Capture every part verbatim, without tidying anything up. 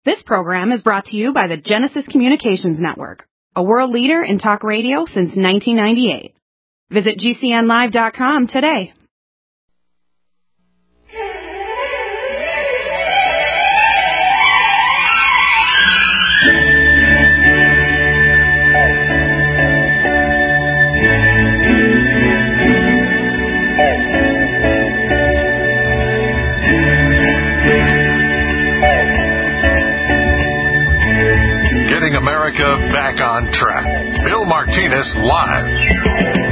This program is brought to you by the Genesis Communications Network, a world leader in talk radio since nineteen ninety-eight. Visit G C N live dot com today. America back on track. Bill Martinez live.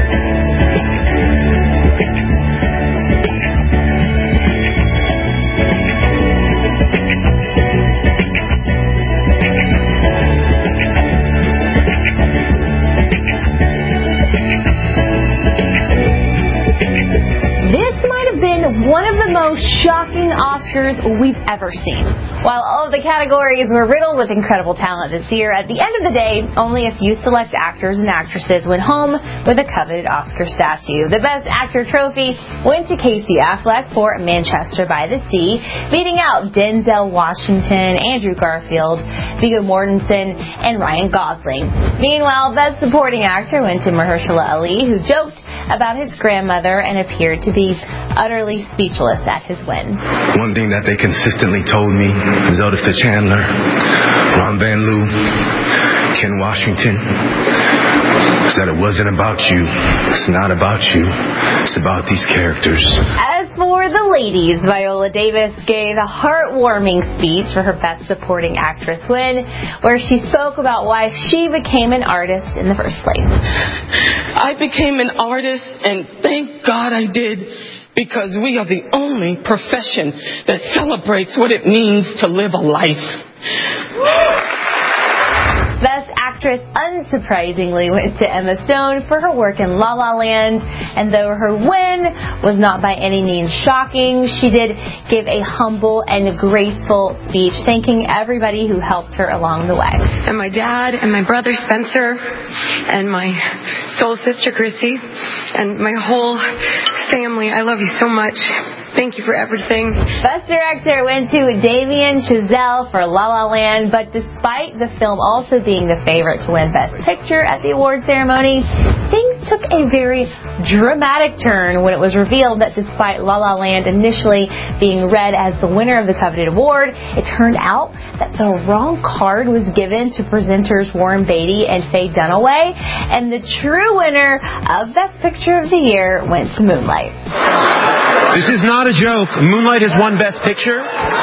One of the most shocking Oscars we've ever seen. While all of the categories were riddled with incredible talent this year, at the end of the day, only a few select actors and actresses went home with a coveted Oscar statue. The Best Actor trophy went to Casey Affleck for Manchester by the Sea, beating out Denzel Washington, Andrew Garfield, Viggo Mortensen, and Ryan Gosling. Meanwhile, Best Supporting Actor went to Mahershala Ali, who joked about his grandmother and appeared to be utterly speechless at his win. One thing that they consistently told me, Zelda Chandler, Ron Van Loo, Ken Washington, is that it wasn't about you. It's not about you. It's about these characters. As for the ladies, Viola Davis gave a heartwarming speech for her Best Supporting Actress win, where she spoke about why she became an artist in the first place. I became an artist, and thank God I did. Because we are the only profession that celebrates what it means to live a life. Best Actress, unsurprisingly, went to Emma Stone for her work in La La Land. And though her win was not by any means shocking, she did give a humble and graceful speech, thanking everybody who helped her along the way. And my dad and my brother Spencer and my soul sister Chrissy and my whole family, I love you so much. Thank you for everything. Best Director went to Damien Chazelle for La La Land, but despite the film also being the favorite to win Best Picture at the award ceremony, things took a very dramatic turn when it was revealed that despite La La Land initially being read as the winner of the coveted award, it turned out that the wrong card was given to presenters Warren Beatty and Faye Dunaway, and the true winner of Best Picture of the Year went to Moonlight. This is not a joke. Moonlight has won Best Picture.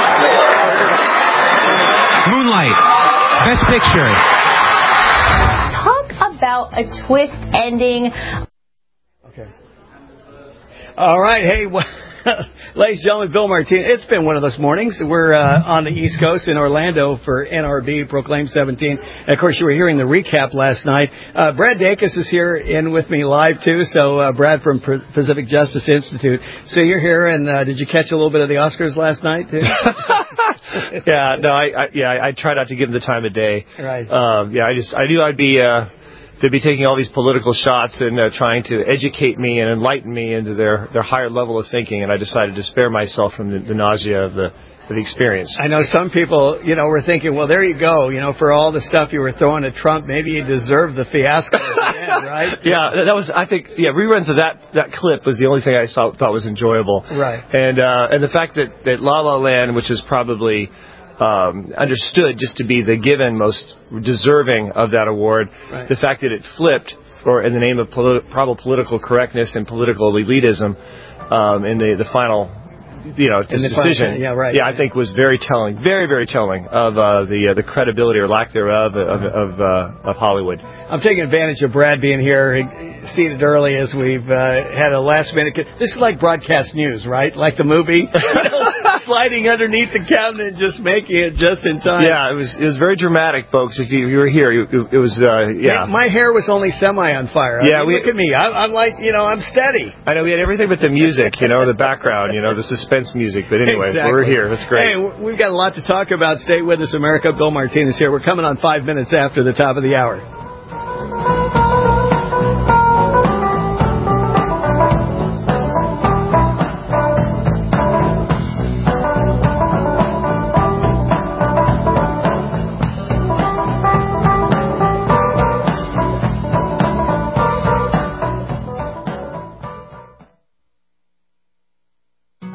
Moonlight, Best Picture. Talk about a twist ending. Okay. All right. Hey, well, ladies and gentlemen, Bill Martinez. It's been one of those mornings. We're uh, on the East Coast in Orlando for N R B, Proclaim seventeen. And, of course, you were hearing the recap last night. Uh, Brad Dacus is here in with me live, too. So, uh, Brad from P- Pacific Justice Institute. So you're here, and uh, did you catch a little bit of the Oscars last night, too? yeah, no, I, I yeah, I, I try not to give them the time of day. Right. Um, yeah, I just I knew I'd be uh, they'd be taking all these political shots and uh, trying to educate me and enlighten me into their, their higher level of thinking, and I decided to spare myself from the, the nausea of the of the experience. I know some people, you know, were thinking, well, there you go, you know, for all the stuff you were throwing at Trump, maybe you deserve the fiasco at the end, right? Yeah, that was, I think, yeah, reruns of that, that clip was the only thing I saw, thought was enjoyable. Right. And uh, and the fact that, that La La Land, which is probably um, understood just to be the given most deserving of that award, right. The fact that it flipped, or in the name of politi- probable political correctness and political elitism, um, in the, the final, you know, decision, final, yeah, right, yeah, right. I think was very telling, very, very telling of uh, the uh, the credibility or lack thereof of of, uh, of Hollywood. I'm taking advantage of Brad being here, seated early as we've uh, had a last minute. This is like broadcast news, right? Like the movie, you know, sliding underneath the cabinet and just making it just in time. Yeah, it was it was very dramatic, folks. If you, you were here, it, it was uh, yeah. My, my hair was only semi on fire. I yeah, mean, we, look at me. I, I'm like, you know, I'm steady. I know we had everything but the music, you know, the background, you know, the suspense music. But anyway, exactly. We're here. That's great. Hey, we've got a lot to talk about. Stay with us, America. Bill Martinez here. We're coming on five minutes after the top of the hour.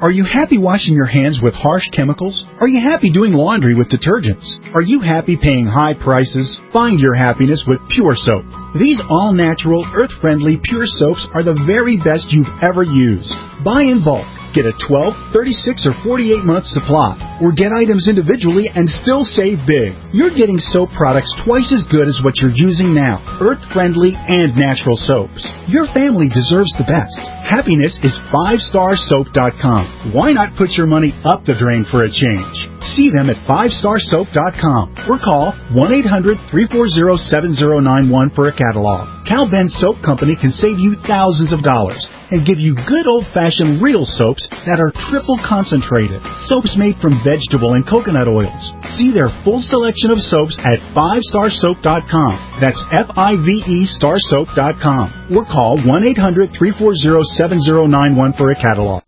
Are you happy washing your hands with harsh chemicals? Are you happy doing laundry with detergents? Are you happy paying high prices? Find your happiness with Pure Soap. These all-natural, earth-friendly Pure Soaps are the very best you've ever used. Buy in bulk. Get a twelve, thirty-six, or forty-eight month supply, or get items individually and still save big. You're getting soap products twice as good as what you're using now, earth-friendly and natural soaps. Your family deserves the best. Happiness is five star soap dot com. Why not put your money up the drain for a change? See them at five star soap dot com or call one eight hundred, three four zero, seven zero nine one for a catalog. Cal Ben Soap Company can save you thousands of dollars and give you good old-fashioned real soaps that are triple concentrated. Soaps made from vegetable and coconut oils. See their full selection of soaps at five star soap dot com. That's F I V E star soap dot com. Or call one eight hundred, three four zero, seven zero nine one for a catalog.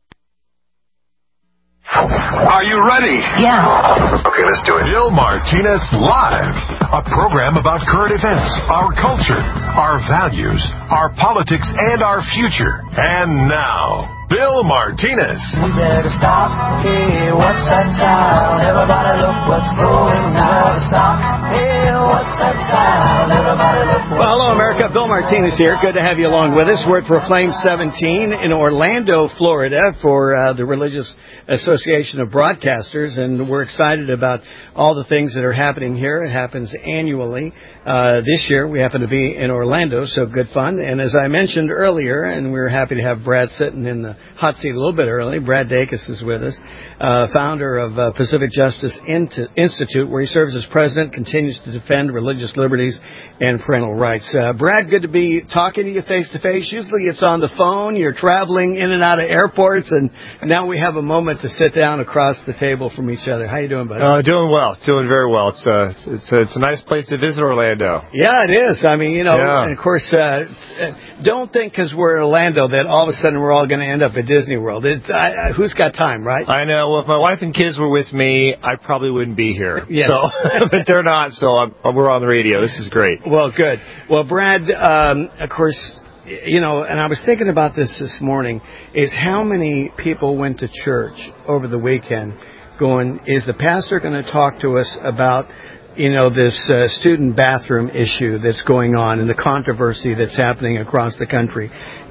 Are you ready? Yeah. Okay, let's do it. Bill Martinez Live, a program about current events, our culture, our values, our politics, and our future. And now, Bill Martinez. We better stop. Hey, what's that sound? Everybody look what's growing now. Stop. Hey, what's that sound? Everybody look what's Well, hello, America. Bill Martinez here. Good to have you along with us. We're at Proclaim seventeen in Orlando, Florida, for uh, the Religious Association of Broadcasters, and we're excited about all the things that are happening here. It happens annually. Uh, this year, we happen to be in Orlando, so good fun. And as I mentioned earlier, and we were happy to have Brad sitting in the hot seat a little bit early, Brad Dacus is with us, uh, founder of uh, Pacific Justice Institute, where he serves as president, continues to defend religious liberties and parental rights. Uh, Brad, good to be talking to you face-to-face. Usually it's on the phone. You're traveling in and out of airports, and now we have a moment to sit down across the table from each other. How you doing, buddy? Uh, doing well. Doing very well. It's a, it's a, it's a nice place to visit, Orlando. Yeah, it is. I mean, you know, yeah. and of course, uh, don't think because we're in Orlando that all of a sudden we're all going to end up at Disney World. It, I, I, who's got time, right? I know. Well, if my wife and kids were with me, I probably wouldn't be here. Yes. So, but they're not, so I'm, we're on the radio. This is great. Well, good. Well, Brad, um, of course, you know, and I was thinking about this this morning, is how many people went to church over the weekend going, is the pastor going to talk to us about, you know, this uh, student bathroom issue that's going on and the controversy that's happening across the country?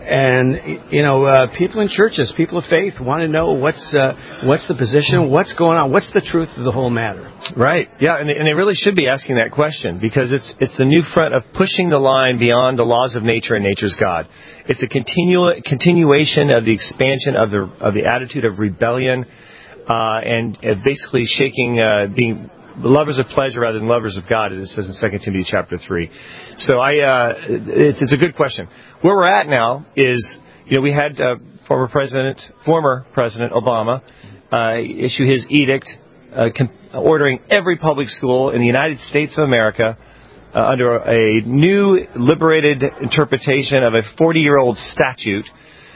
And, you know, uh, people in churches, people of faith want to know what's uh, what's the position, what's going on, what's the truth of the whole matter. Right. Yeah, and they, and they really should be asking that question, because it's it's the new front of pushing the line beyond the laws of nature and nature's God. It's a continu- continuation of the expansion of the of the attitude of rebellion uh, and uh, basically shaking, uh, being lovers of pleasure rather than lovers of God, as it says in Second Timothy chapter three. So I, uh, it's, it's a good question. Where we're at now is, you know, we had uh, former President, former President Obama uh, issue his edict uh, com- ordering every public school in the United States of America uh, under a new liberated interpretation of a forty-year-old statute,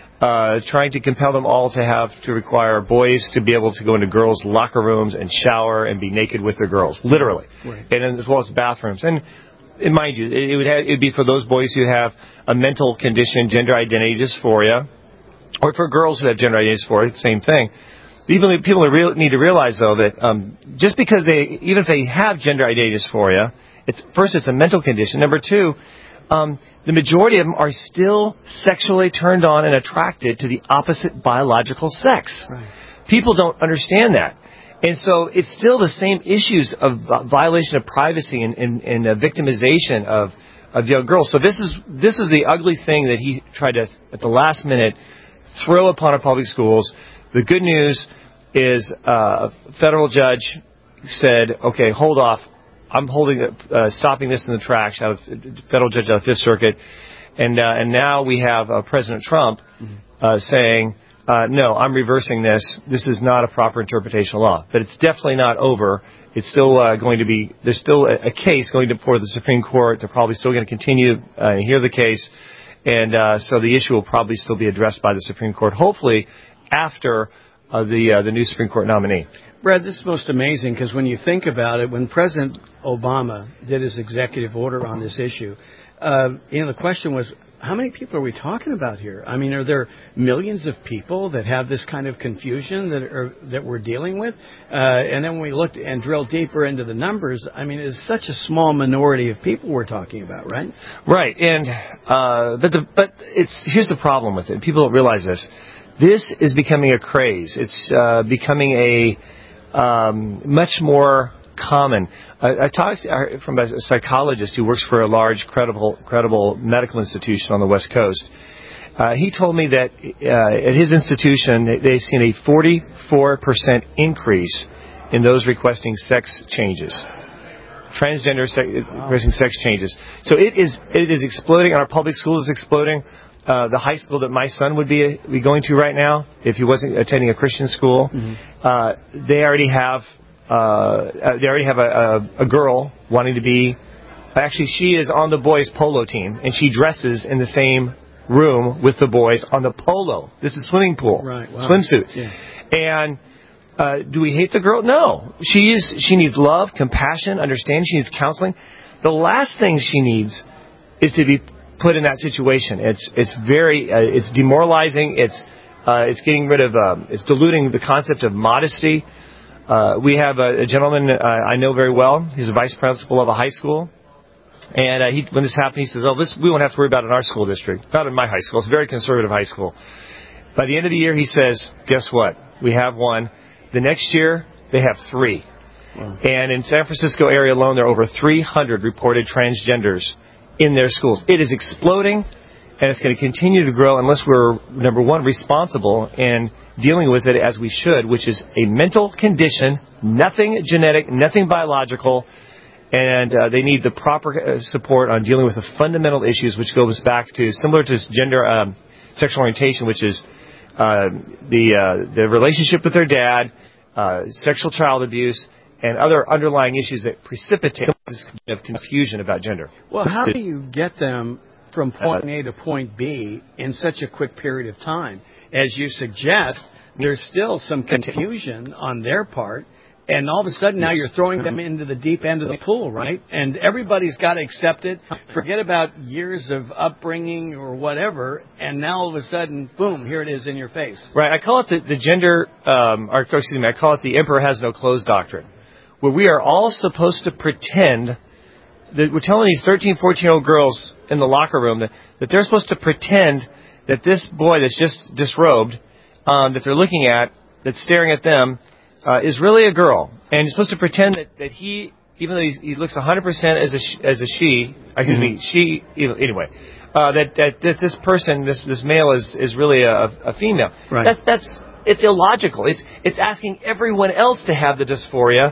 Uh, trying to compel them all to have to require boys to be able to go into girls' locker rooms and shower and be naked with their girls, literally, right. And as well as bathrooms. And, and mind you, it would have, it would be for those boys who have a mental condition, gender identity dysphoria, or for girls who have gender identity dysphoria, same thing. People, people need to realize, though, that um, just because they, even if they have gender identity dysphoria, it's first it's a mental condition. Number two, Um, the majority of them are still sexually turned on and attracted to the opposite biological sex. Right. People don't understand that. And so it's still the same issues of violation of privacy and, and, and uh, victimization of, of young girls. So this is this is the ugly thing that he tried to, at the last minute, throw upon our public schools. The good news is uh, a federal judge said, okay, hold off. I'm holding, uh, stopping this in the tracks out of federal judge out of Fifth Circuit, and uh, and now we have uh, President Trump uh, saying, uh, no, I'm reversing this. This is not a proper interpretation of law, but it's definitely not over. It's still uh, going to be. There's still a, a case going to before the Supreme Court. They're probably still going to continue uh, and hear the case, and uh, so the issue will probably still be addressed by the Supreme Court. Hopefully, after uh, the uh, the new Supreme Court nominee. Brad, this is most amazing because when you think about it, when President Obama did his executive order on this issue, uh, you know, the question was, how many people are we talking about here? I mean, are there millions of people that have this kind of confusion that are that we're dealing with? Uh, and then when we looked and drilled deeper into the numbers, I mean, it's such a small minority of people we're talking about, right? Right, and uh, but the but it's here's the problem with it. People don't realize this. This is becoming a craze. It's uh, becoming a um, much more common. I, I talked from a psychologist who works for a large, credible, credible medical institution on the West Coast. Uh, he told me that uh, at his institution, they've seen a forty-four percent increase in those requesting sex changes, transgender se- wow. requesting sex changes. So it is it is exploding. Our public school is exploding. Uh, the high school that my son would be, be going to right now, if he wasn't attending a Christian school, mm-hmm. uh, they already have. Uh, they already have a, a, a girl wanting to be. Actually, she is on the boys' polo team, and she dresses in the same room with the boys on the polo. This is swimming pool, right, wow. swimsuit. Yeah. And uh, do we hate the girl? No. She is. She needs love, compassion, understanding. She needs counseling. The last thing she needs is to be put in that situation. It's it's very uh, it's demoralizing. It's uh, it's getting rid of. Um, it's diluting the concept of modesty. Uh, we have a, a gentleman uh, I know very well. He's a vice principal of a high school. And uh, he, when this happened, he says, oh, this we won't have to worry about it in our school district. Not in my high school. It's a very conservative high school. By the end of the year, he says, guess what? We have one. The next year, they have three. Wow. And in San Francisco area alone, there are over three hundred reported transgenders in their schools. It is exploding, and it's going to continue to grow unless we're, number one, responsible and dealing with it as we should, which is a mental condition, nothing genetic, nothing biological, and uh, they need the proper uh, support on dealing with the fundamental issues, which goes back to similar to gender, um, sexual orientation, which is uh, the uh, the relationship with their dad, uh, sexual child abuse, and other underlying issues that precipitate this kind of confusion about gender. Well, how do you get them from point A to point B in such a quick period of time? As you suggest, there's still some confusion on their part, and all of a sudden now you're throwing them into the deep end of the pool, right? And everybody's got to accept it. Forget about years of upbringing or whatever, and now all of a sudden, boom, here it is in your face. Right. I call it the, the gender, um, or excuse me, I call it the emperor has no clothes doctrine, where we are all supposed to pretend that we're telling these thirteen, fourteen-year-old girls in the locker room that, that they're supposed to pretend that this boy that's just disrobed, um, that they're looking at, that's staring at them, uh, is really a girl. And you're supposed to pretend that, that he, even though he, he looks one hundred percent as a, sh- as a she, excuse mm-hmm. me, she, anyway, uh, that, that, that this person, this, this male is, is really a, a female. Right. That's, that's, it's illogical. It's, it's asking everyone else to have the dysphoria,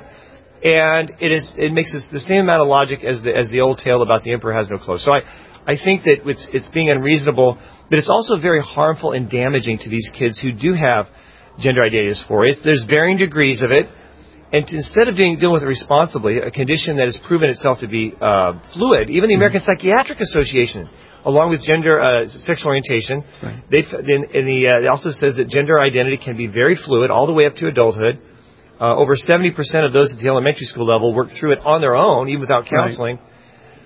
and it is, it makes this the same amount of logic as the, as the old tale about the emperor has no clothes. So I, I think that it's, it's being unreasonable, but it's also very harmful and damaging to these kids who do have gender identity dysphoria. It's, there's varying degrees of it, and to, instead of doing, dealing with it responsibly, a condition that has proven itself to be uh, fluid, even the American Psychiatric Association, along with gender uh, sexual orientation, right. they in, in the uh, it also says that gender identity can be very fluid all the way up to adulthood. Uh, over seventy percent of those at the elementary school level work through it on their own, even without counseling. Right.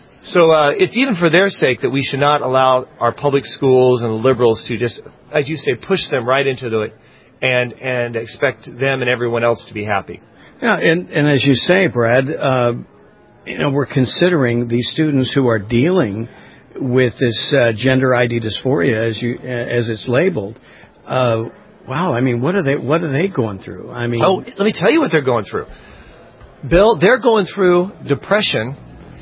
So uh, it's even for their sake that we should not allow our public schools and liberals to just, as you say, push them right into it and and expect them and everyone else to be happy. Yeah, and, and as you say, Brad, uh, you know, we're considering these students who are dealing with this uh, gender I D dysphoria, as you as it's labeled. Uh, wow, I mean, what are they what are they going through? I mean, oh, let me tell you what they're going through, Bill. They're going through depression,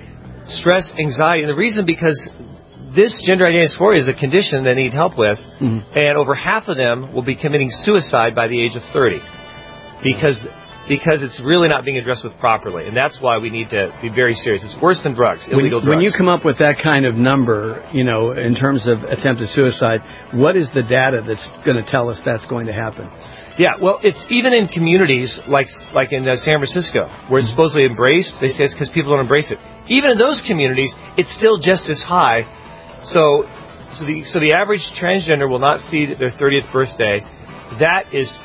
stress, anxiety, and the reason because this gender identity dysphoria is a condition they need help with, mm-hmm. and over half of them will be committing suicide by the age of thirty because because it's really not being addressed with properly, and that's why we need to be very serious. It's worse than drugs, illegal when, drugs. When you come up with that kind of number, you know, in terms of attempted suicide, what is the data that's going to tell us that's going to happen? Yeah, well, it's even in communities like like in uh, San Francisco, where it's supposedly embraced. They say it's because people don't embrace it. Even in those communities, it's still just as high. So, so the so the average transgender will not see their thirtieth birthday. That is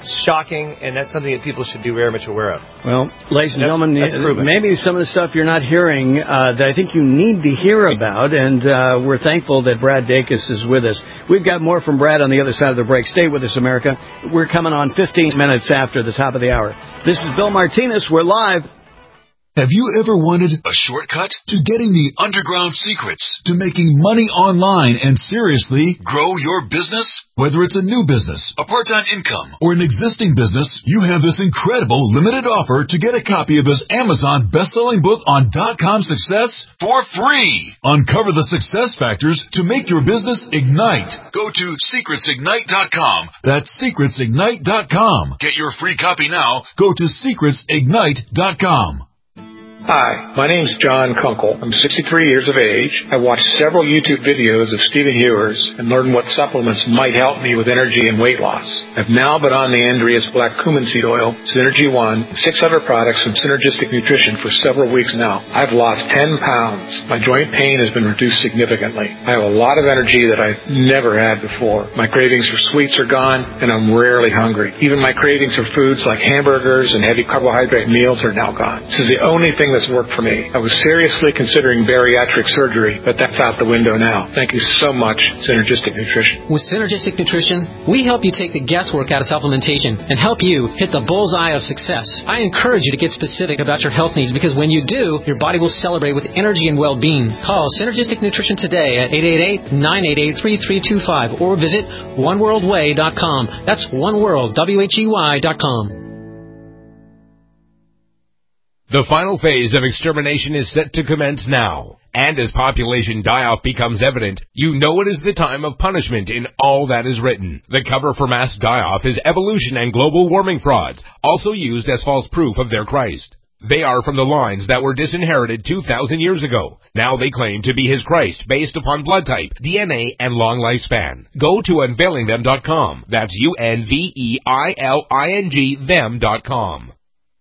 shocking, and that's something that people should be very much aware of. Well, ladies and, and gentlemen, that's maybe some of the stuff you're not hearing uh, that I think you need to hear about, and uh, we're thankful that Brad Dacus is with us. We've got more from Brad on the other side of the break. Stay with us, America. We're coming on fifteen minutes after the top of the hour. This is Bill Martinez. We're live. Have you ever wanted a shortcut to getting the underground secrets to making money online and seriously grow your business? Whether it's a new business, a part-time income, or an existing business, you have this incredible limited offer to get a copy of this Amazon best-selling book on dot-com success for free. Uncover the success factors to make your business ignite. Go to secrets ignite dot com. That's secrets ignite dot com. Get your free copy now. Go to secrets ignite dot com. Hi, my name's John Kunkel. I'm sixty-three years of age. I watched several YouTube videos of Stephen Hewers and learned what supplements might help me with energy and weight loss. I've now been on the Andreas Black Cumin Seed Oil, Synergy One, and six other products from Synergistic Nutrition for several weeks now. I've lost ten pounds. My joint pain has been reduced significantly. I have a lot of energy that I've never had before. My cravings for sweets are gone, and I'm rarely hungry. Even my cravings for foods like hamburgers and heavy carbohydrate meals are now gone. This is the only thing that's worked for me. I was seriously considering bariatric surgery, but that's out the window now. Thank you so much, Synergistic Nutrition. With Synergistic Nutrition, we help you take the guesswork out of supplementation and help you hit the bullseye of success. I encourage you to get specific about your health needs, because when you do, your body will celebrate with energy and well-being. Call Synergistic Nutrition today at eight eight eight, nine eight eight, three three two five or visit one world way dot com. That's oneworld, W H E Y dot com. The final phase of extermination is set to commence now. And as population die-off becomes evident, you know it is the time of punishment in all that is written. The cover for mass die-off is evolution and global warming frauds, also used as false proof of their Christ. They are from the lines that were disinherited two thousand years ago. Now they claim to be his Christ based upon blood type, D N A, and long lifespan. Go to unveiling them dot com. That's U N V E I L I N G them dot com.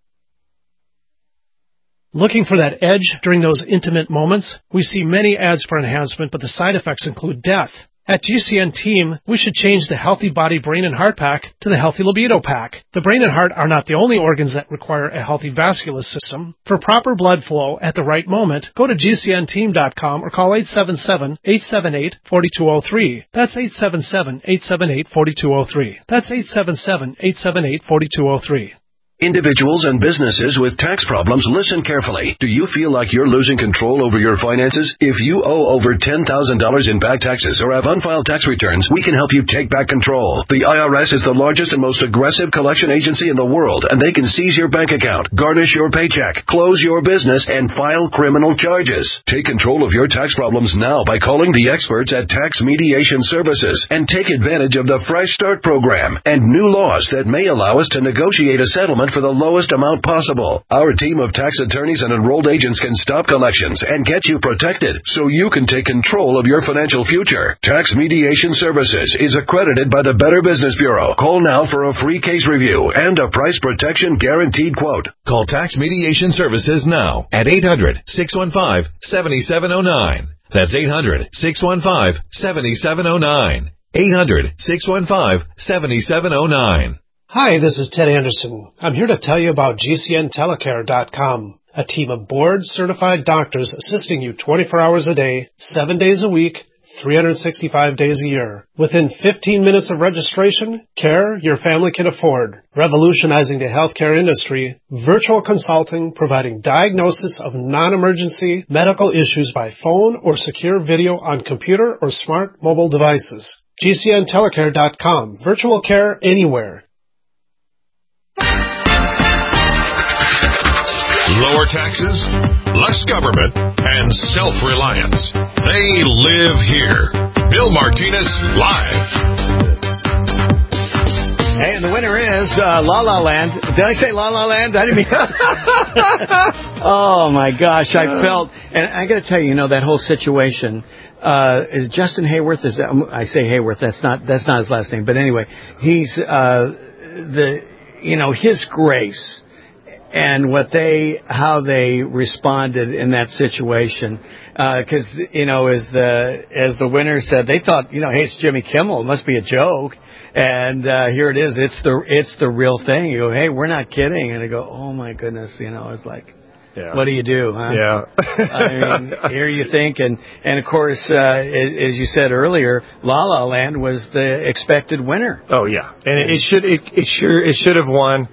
Looking for that edge during those intimate moments? We see many ads for enhancement, but the side effects include death. At G C N Team, we should change the Healthy Body, Brain, and Heart Pack to the Healthy Libido Pack. The brain and heart are not the only organs that require a healthy vascular system. For proper blood flow at the right moment, go to G C N team dot com or call eight seven seven, eight seven eight, four two zero three. That's eight seven seven, eight seven eight, four two zero three. That's eight seven seven, eight seven eight, four two zero three. Individuals and businesses with tax problems, listen carefully. Do you feel like you're losing control over your finances? If you owe over ten thousand dollars in back taxes or have unfiled tax returns, we can help you take back control. The I R S is the largest and most aggressive collection agency in the world, and they can seize your bank account, garnish your paycheck, close your business, and file criminal charges. Take control of your tax problems now by calling the experts at Tax Mediation Services and take advantage of the Fresh Start program and new laws that may allow us to negotiate a settlement for the lowest amount possible. Our team of tax attorneys and enrolled agents can stop collections and get you protected so you can take control of your financial future. Tax Mediation Services is accredited by the Better Business Bureau. Call now for a free case review and a price protection guaranteed quote. Call Tax Mediation Services now at eight hundred, six one five, seven seven zero nine. That's eight hundred, six one five, seven seven zero nine. eight hundred, six one five, seven seven zero nine. Hi, this is Ted Anderson. I'm here to tell you about G C N telecare dot com, a team of board-certified doctors assisting you twenty-four hours a day, seven days a week, three hundred sixty-five days a year. Within fifteen minutes of registration, care your family can afford. Revolutionizing the healthcare industry, virtual consulting providing diagnosis of non-emergency medical issues by phone or secure video on computer or smart mobile devices. G C N telecare dot com, virtual care anywhere. Lower taxes, less government, and self-reliance. They live here. Bill Martinez, live. Hey, and the winner is uh, La La Land. Did I say La La Land? I didn't mean... Oh, my gosh. I felt... And I got to tell you, you know, that whole situation... Uh, is Justin Hayworth, is that, I say Hayworth, that's not, that's not his last name, but anyway, he's, uh, the, you know, his grace and what they, how they responded in that situation, uh, cause, you know, as the, as the winner said, they thought, you know, hey, it's Jimmy Kimmel, it must be a joke. And uh, here it is. It's the it's the real thing. You go, hey, we're not kidding. And I go, oh, my goodness. You know, it's like, yeah. What do you do, huh? Yeah. I mean, here you think. And, and of course, uh, as you said earlier, La La Land was the expected winner. Oh, yeah. And it, it should it, it sure it should have won.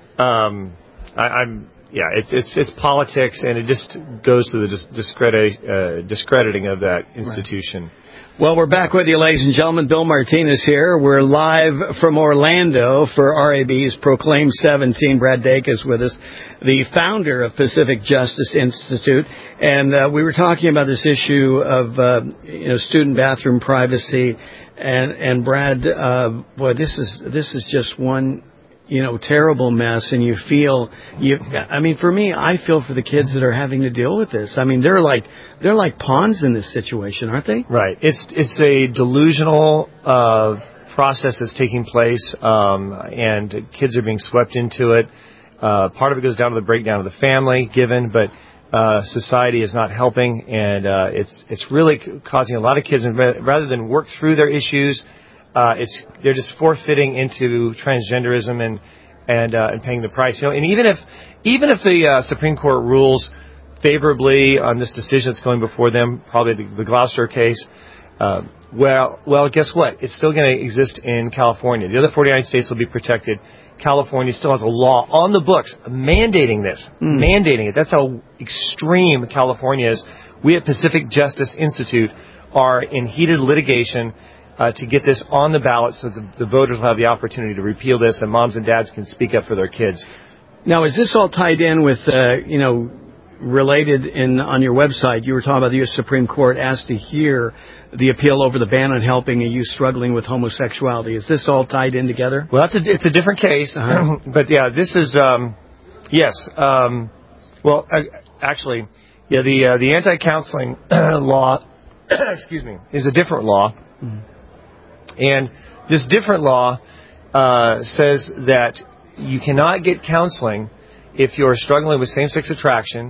Um, I, I'm yeah. It's it's it's politics, and it just goes to the dis- discredit uh, discrediting of that institution. Right. Well, we're back with you, ladies and gentlemen. Bill Martinez here. We're live from Orlando for R A B's Proclaim seventeen. Brad Dake is with us, the founder of Pacific Justice Institute. And uh, we were talking about this issue of uh, you know student bathroom privacy. And, and Brad, uh, boy, this is this is just one you know, terrible mess, and you feel, you, I mean, for me, I feel for the kids that are having to deal with this. I mean, they're like, they're like pawns in this situation, aren't they? Right. It's, it's a delusional, uh, process that's taking place, um, and kids are being swept into it. Uh, part of it goes down to the breakdown of the family, given, but, uh, society is not helping, and, uh, it's, it's really causing a lot of kids, and rather than work through their issues, Uh, it's they're just forfeiting into transgenderism and and uh, and paying the price. You know, and even if even if the uh, Supreme Court rules favorably on this decision that's going before them, probably the, the Gloucester case, uh, well, well, guess what? It's still going to exist in California. The other forty-nine states will be protected. California still has a law on the books mandating this, mm. mandating it. That's how extreme California is. We at Pacific Justice Institute are in heated litigation Uh, to get this on the ballot so the, the voters will have the opportunity to repeal this, and moms and dads can speak up for their kids. Now, is this all tied in with, uh, you know, related in on your website? You were talking about the U S Supreme Court asked to hear the appeal over the ban on helping a youth struggling with homosexuality. Is this all tied in together? Well, that's a, it's a different case. Uh-huh. But, yeah, this is, um, yes. Um, well, uh, actually, yeah, the, uh, the anti-counseling law, excuse me, is a different law. Mm-hmm. And this different law uh, says that you cannot get counseling if you're struggling with same-sex attraction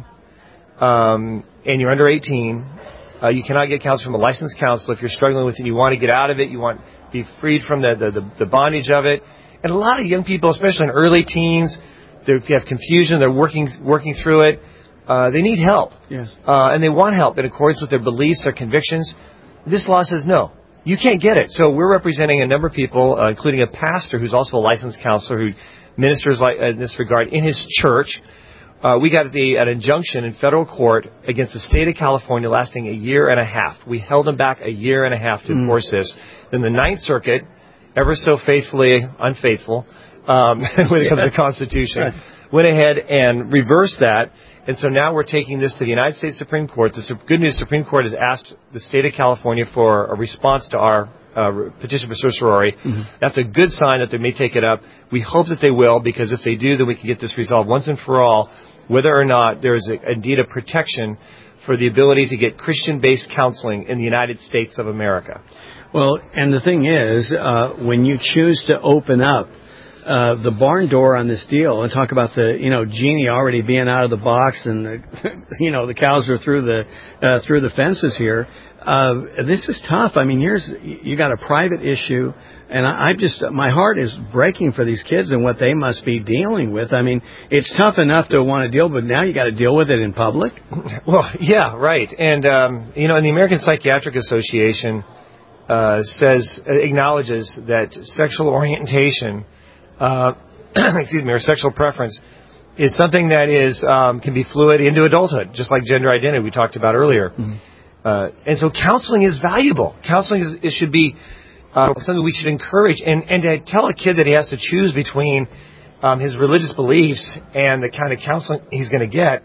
um, and you're under eighteen. Uh, you cannot get counseling from a licensed counselor if you're struggling with it. You want to get out of it. You want to be freed from the, the, the, the bondage of it. And a lot of young people, especially in early teens, they have confusion. They're working working through it. Uh, they need help. Yes. Uh, and they want help in accordance with their beliefs, their convictions. This law says no. You can't get it. So we're representing a number of people, uh, including a pastor who's also a licensed counselor who ministers like, uh, in this regard in his church. Uh, we got the, an injunction in federal court against the state of California lasting a year and a half. We held them back a year and a half to mm. enforce this. Then the Ninth Circuit, ever so faithfully unfaithful um, when it comes to the Constitution, went ahead and reversed that. And so now we're taking this to the United States Supreme Court. The good news, Supreme Court has asked the state of California for a response to our uh, petition for certiorari. Mm-hmm. That's a good sign that they may take it up. We hope that they will, because if they do, then we can get this resolved once and for all, whether or not there is a, indeed a protection for the ability to get Christian-based counseling in the United States of America. Well, and the thing is, uh, when you choose to open up Uh, the barn door on this deal and talk about the, you know, genie already being out of the box and, the, you know, the cows are through the, uh, through the fences here. Uh, this is tough. I mean, here's, you got a private issue, and I, I just, my heart is breaking for these kids and what they must be dealing with. I mean, it's tough enough to want to deal, but now you got to deal with it in public. Well, yeah, right. And, um, you know, and the American Psychiatric Association, uh, says, acknowledges that sexual orientation, Uh, excuse me, or sexual preference is something that is um, can be fluid into adulthood, just like gender identity we talked about earlier. Mm-hmm. Uh, and so counseling is valuable. Counseling is, it should be uh, something we should encourage. And, and to tell a kid that he has to choose between um, his religious beliefs and the kind of counseling he's going to get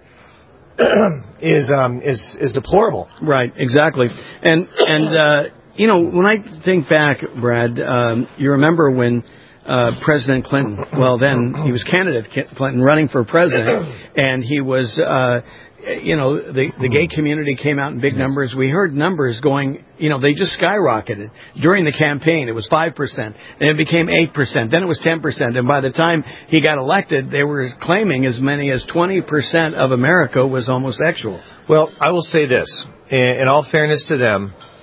is um, is is deplorable. Right, exactly. And and uh, you know, when I think back, Brad, um, you remember when Uh, President Clinton, well then, he was candidate Clinton running for president, and he was, uh, you know, the, the gay community came out in big numbers. We heard numbers going, you know, they just skyrocketed. During the campaign, it was five percent, and it became eight percent, then it was ten percent, and by the time he got elected, they were claiming as many as twenty percent of America was homosexual. Well, I will say this, in, in all fairness to them,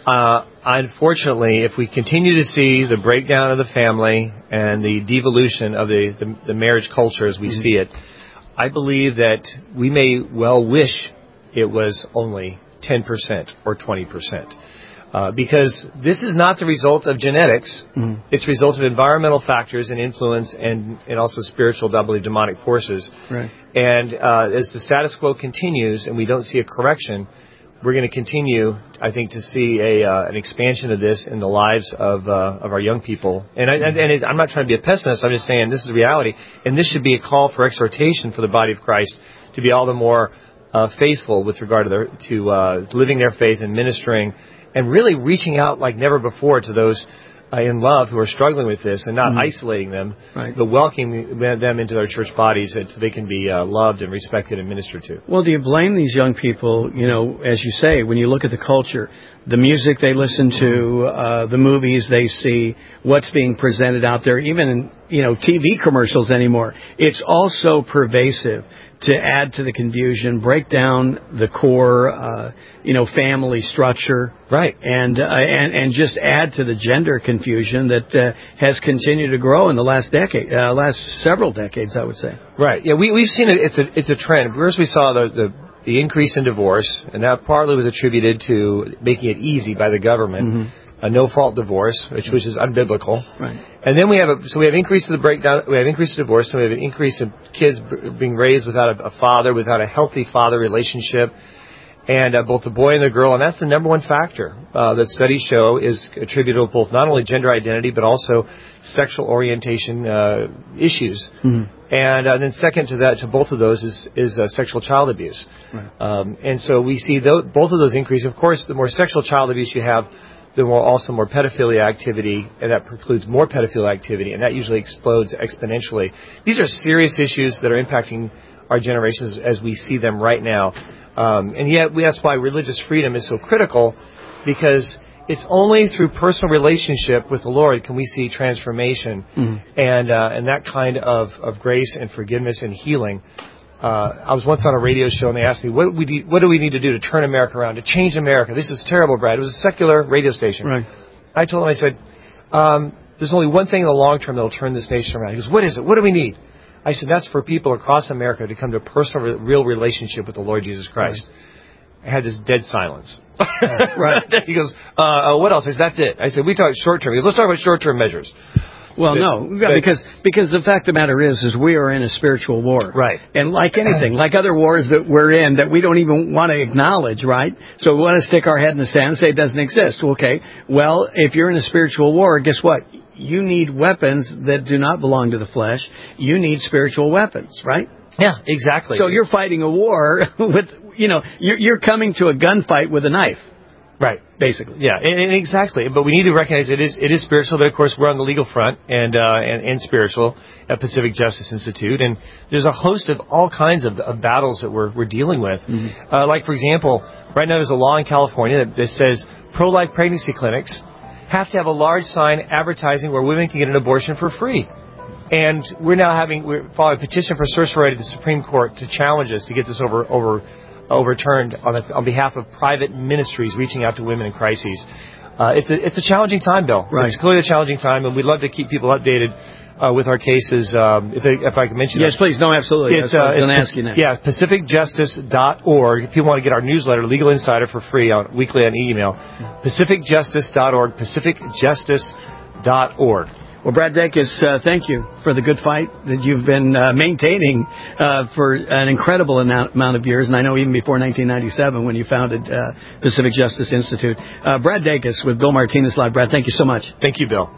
Uh, unfortunately, if we continue to see the breakdown of the family and the devolution of the, the, the marriage culture as we mm-hmm. see it, I believe that we may well wish it was only ten percent or twenty percent. Uh, because this is not the result of genetics. Mm-hmm. It's the result of environmental factors and influence and, and also spiritual, doubly demonic forces. Right. And uh, as the status quo continues and we don't see a correction, we're going to continue, I think, to see a uh, an expansion of this in the lives of uh, of our young people. And, I, and, and it, I'm not trying to be a pessimist. I'm just saying this is reality. And this should be a call for exhortation for the body of Christ to be all the more uh, faithful with regard to, their, to uh, living their faith and ministering and really reaching out like never before to those uh, in love who are struggling with this and not mm-hmm. isolating them, right. but welcoming them into their church bodies so they can be uh, loved and respected and ministered to. Well, do you blame these young people, you know, as you say, when you look at the culture, the music they listen to, uh, the movies they see, what's being presented out there, even in, you know, T V commercials anymore. It's all so pervasive to add to the confusion, break down the core, uh, you know, family structure. Right. And, uh, and, and just add to the gender confusion that uh, has continued to grow in the last decade, uh, last several decades, I would say. Right. Yeah, we, we've seen it. It's a, it's a trend. First we saw the, the, the increase in divorce, and that partly was attributed to making it easy by the government. Mm-hmm. A no-fault divorce, which, which is unbiblical. Right. And then we have a, so we have increase in the breakdown, we have increase in divorce, so we have an increase in kids b- being raised without a, a father, without a healthy father relationship, and uh, both the boy and the girl, and that's the number one factor uh, that studies show is attributable to both not only gender identity, but also sexual orientation uh, issues. Mm-hmm. And uh, then second to that, to both of those is, is uh, sexual child abuse. Right. Um, and so we see th- both of those increase. Of course, the more sexual child abuse you have, the more also more pedophilia activity, and that precludes more pedophilia activity, and that usually explodes exponentially. These are serious issues that are impacting our generations as we see them right now. Um, and yet we, that's why religious freedom is so critical, because it's only through personal relationship with the Lord can we see transformation mm-hmm. and uh, and that kind of, of grace and forgiveness and healing. Uh, I was once on a radio show and they asked me, what, we do, what do we need to do to turn America around, to change America? This is terrible, Brad. It was a secular radio station. Right. I told him, I said, um, there's only one thing in the long term that will turn this nation around. He goes, what is it? What do we need? I said, that's for people across America to come to a personal, real relationship with the Lord Jesus Christ. Right. I had this dead silence. Right. He goes, uh, uh, what else? I said, that's it. I said, we talk short term. He goes, let's talk about short term measures. Well, but, no, but, because because the fact of the matter is, is we are in a spiritual war. Right. And like anything, like other wars that we're in that we don't even want to acknowledge, right? So we want to stick our head in the sand and say it doesn't exist. Okay. Well, if you're in a spiritual war, guess what? You need weapons that do not belong to the flesh. You need spiritual weapons, right? Yeah, exactly. So you're fighting a war with, you know, you're, you're coming to a gunfight with a knife. Right. Basically. Yeah, and, and exactly. But we need to recognize it is it is spiritual, but of course we're on the legal front and uh, and, and spiritual at Pacific Justice Institute, and there's a host of all kinds of, of battles that we're we're dealing with. Mm-hmm. Uh, like for example, right now there's a law in California that, that says pro-life pregnancy clinics have to have a large sign advertising where women can get an abortion for free. And we're now having we're filing a petition for certiorari to the Supreme Court to challenge us to get this over over. overturned on, a, on behalf of private ministries reaching out to women in crises. Uh, it's a it's a challenging time, Bill. Right. It's clearly a challenging time, and we'd love to keep people updated uh, with our cases. Um, if, they, if I can mention yes, that. please. No, absolutely. It's, uh, uh, I was going to it's, ask you now. Yeah, pacific justice dot org. If people want to get our newsletter, Legal Insider, for free on weekly on email, pacific justice dot org, pacific justice dot org. Well, Brad Dacus, uh, thank you for the good fight that you've been uh, maintaining uh, for an incredible amount, amount of years, and I know even before nineteen ninety-seven when you founded uh, Pacific Justice Institute. Uh, Brad Dacus with Bill Martinez Live. Brad, thank you so much. Thank you, Bill.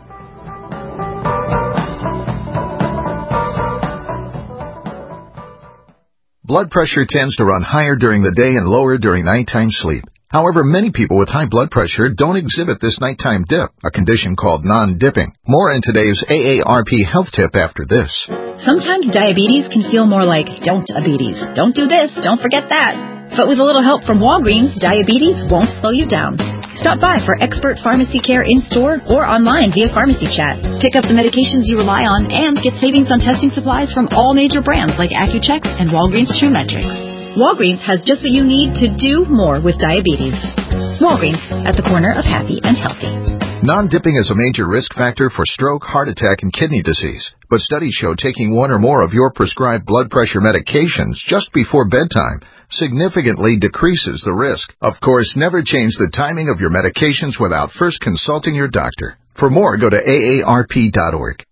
Blood pressure tends to run higher during the day and lower during nighttime sleep. However, many people with high blood pressure don't exhibit this nighttime dip, a condition called non-dipping. More in today's A A R P health tip after this. Sometimes diabetes can feel more like don't-abetes. Don't do this, don't forget that. But with a little help from Walgreens, diabetes won't slow you down. Stop by for expert pharmacy care in-store or online via pharmacy chat. Pick up the medications you rely on and get savings on testing supplies from all major brands like Accu-Chek and Walgreens TrueMetrics. Walgreens has just what you need to do more with diabetes. Walgreens, at the corner of happy and healthy. Non-dipping is a major risk factor for stroke, heart attack, and kidney disease. But studies show taking one or more of your prescribed blood pressure medications just before bedtime significantly decreases the risk. Of course, never change the timing of your medications without first consulting your doctor. For more, go to A A R P dot org.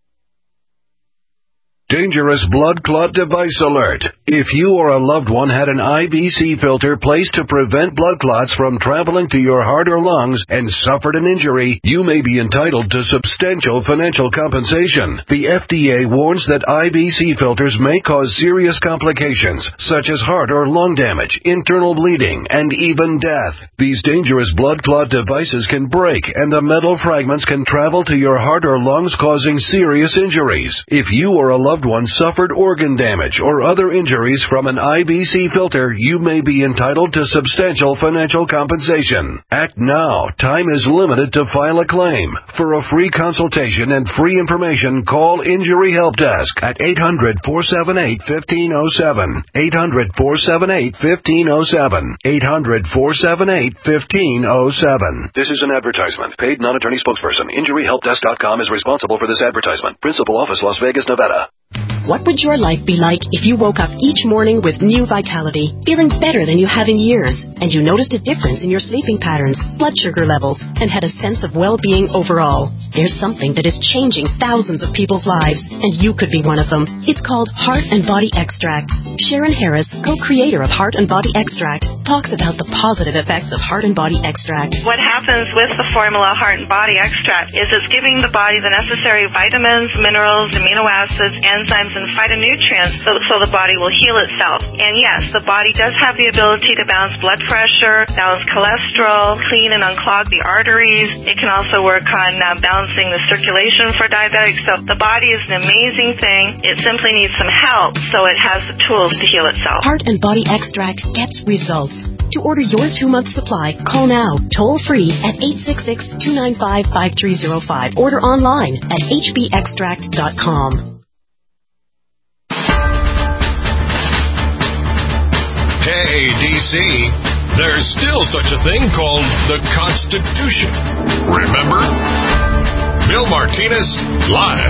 Dangerous blood clot device alert. If you or a loved one had an I V C filter placed to prevent blood clots from traveling to your heart or lungs and suffered an injury, you may be entitled to substantial financial compensation. The F D A warns that I V C filters may cause serious complications, such as heart or lung damage, internal bleeding, and even death. These dangerous blood clot devices can break, and the metal fragments can travel to your heart or lungs, causing serious injuries. If you or a loved one suffered organ damage or other injuries from an I V C filter, you may be entitled to substantial financial compensation. Act now. Time is limited to file a claim. For a free consultation and free information, call Injury Help Desk at eight hundred, four seven eight, one five zero seven. eight hundred, four seven eight, one five zero seven. eight hundred, four seven eight, one five zero seven. This is an advertisement. Paid non-attorney spokesperson. Injury Help Desk dot com is responsible for this advertisement. Principal office, Las Vegas, Nevada. What would your life be like if you woke up each morning with new vitality, feeling better than you have in years, and you noticed a difference in your sleeping patterns, blood sugar levels, and had a sense of well-being overall? There's something that is changing thousands of people's lives, and you could be one of them. It's called Heart and Body Extract. Sharon Harris, co-creator of Heart and Body Extract, talks about the positive effects of Heart and Body Extract. What happens with the formula Heart and Body Extract is it's giving the body the necessary vitamins, minerals, amino acids, enzymes, and phytonutrients so, so the body will heal itself. And yes, the body does have the ability to balance blood pressure, balance cholesterol, clean and unclog the arteries. It can also work on uh, balancing the circulation for diabetics. So the body is an amazing thing. It simply needs some help so it has the tools to heal itself. Heart and Body Extract gets results. To order your two-month supply, call now, toll-free at eight six six, two nine five, five three zero five. Order online at H B extract dot com. Hey, D C, there's still such a thing called the Constitution. Remember? Bill Martinez, live.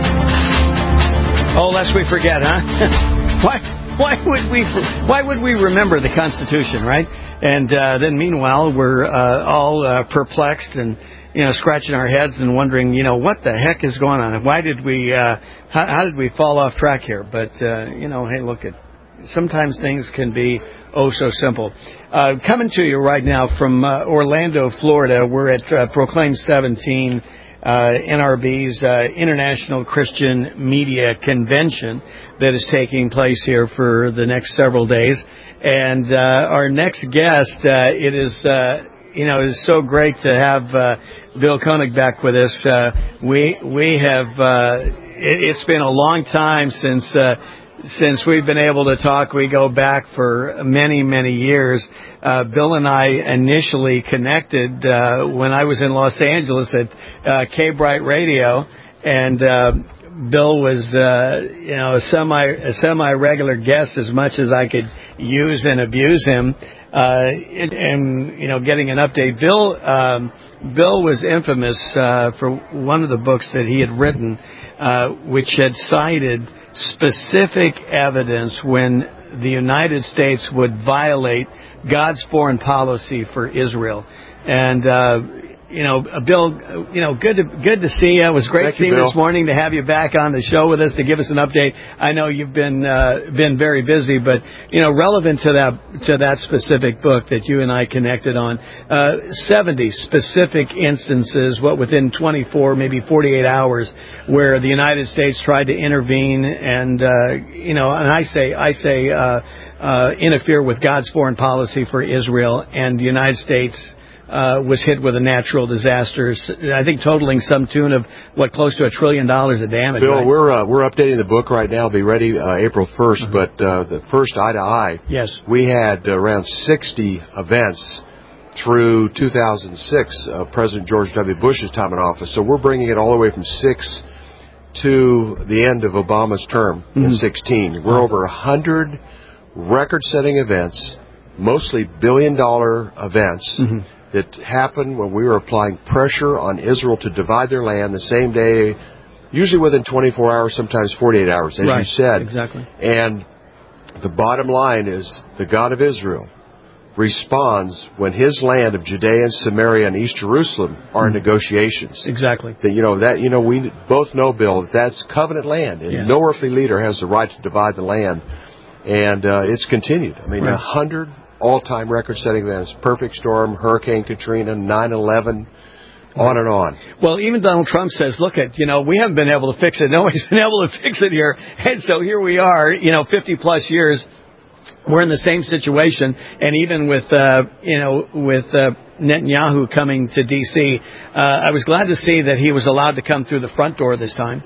Oh, lest we forget, huh? why, why would we? Why would we remember the Constitution, right? And uh, then, meanwhile, we're uh, all uh, perplexed and you know scratching our heads and wondering, you know, what the heck is going on? Why did we? Uh, how, how did we fall off track here? But uh, you know, hey, look at. Sometimes things can be oh so simple. Uh, coming to you right now from uh, Orlando, Florida. We're at uh, Proclaim seventeen, uh, N R B's uh, International Christian Media Convention that is taking place here for the next several days. And uh, our next guest, uh, it is, uh, you know, it is so great to have uh, Bill Koenig back with us. Uh, we we have uh, it, it's been a long time since. Uh, Since we've been able to talk, we go back for many, many years. Uh, Bill and I initially connected uh, when I was in Los Angeles at uh, K-Bright Radio, and uh, Bill was, uh, you know, a semi a semi-regular guest as much as I could use and abuse him. Uh, and, and you know, getting an update. Bill, um, Bill was infamous uh, for one of the books that he had written, uh, which had cited specific evidence when the United States would violate God's foreign policy for Israel. And, uh, you know, Bill, you know, good to, good to see you. It was great to see you this morning, to have you back on the show with us to give us an update. I know you've been, uh, been very busy, but, you know, relevant to that, to that specific book that you and I connected on, uh, seventy specific instances, what within twenty-four, maybe forty-eight hours, where the United States tried to intervene and, uh, you know, and I say, I say, uh, uh, interfere with God's foreign policy for Israel, and the United States Uh, was hit with a natural disaster, I think totaling some tune of, what, close to a trillion dollars of damage. Bill, right? we're uh, we're updating the book right now. It'll be ready uh, April first, mm-hmm. but uh, the first eye to eye, yes, we had around sixty events through two thousand six, uh, President George W. Bush's time in office. So we're bringing it all the way from six to the end of Obama's term mm-hmm. in sixteen. We're over one hundred record-setting events mostly billion-dollar events mm-hmm. that happened when we were applying pressure on Israel to divide their land the same day, usually within twenty-four hours, sometimes forty-eight hours, as right. you said. Exactly. And the bottom line is the God of Israel responds when his land of Judea and Samaria and East Jerusalem are in negotiations. Exactly. That, you know, that, you know, we both know, Bill, that that's covenant land, and yes. no earthly leader has the right to divide the land. And uh, it's continued. I mean, a right. hundred all-time record-setting events: Perfect Storm, Hurricane Katrina, nine eleven, on and on. Well, even Donald Trump says, look at, you know, we haven't been able to fix it. Nobody's been able to fix it here. And so here we are, you know, fifty plus years. We're in the same situation. And even with, uh, you know, with uh, Netanyahu coming to D C, uh, I was glad to see that he was allowed to come through the front door this time.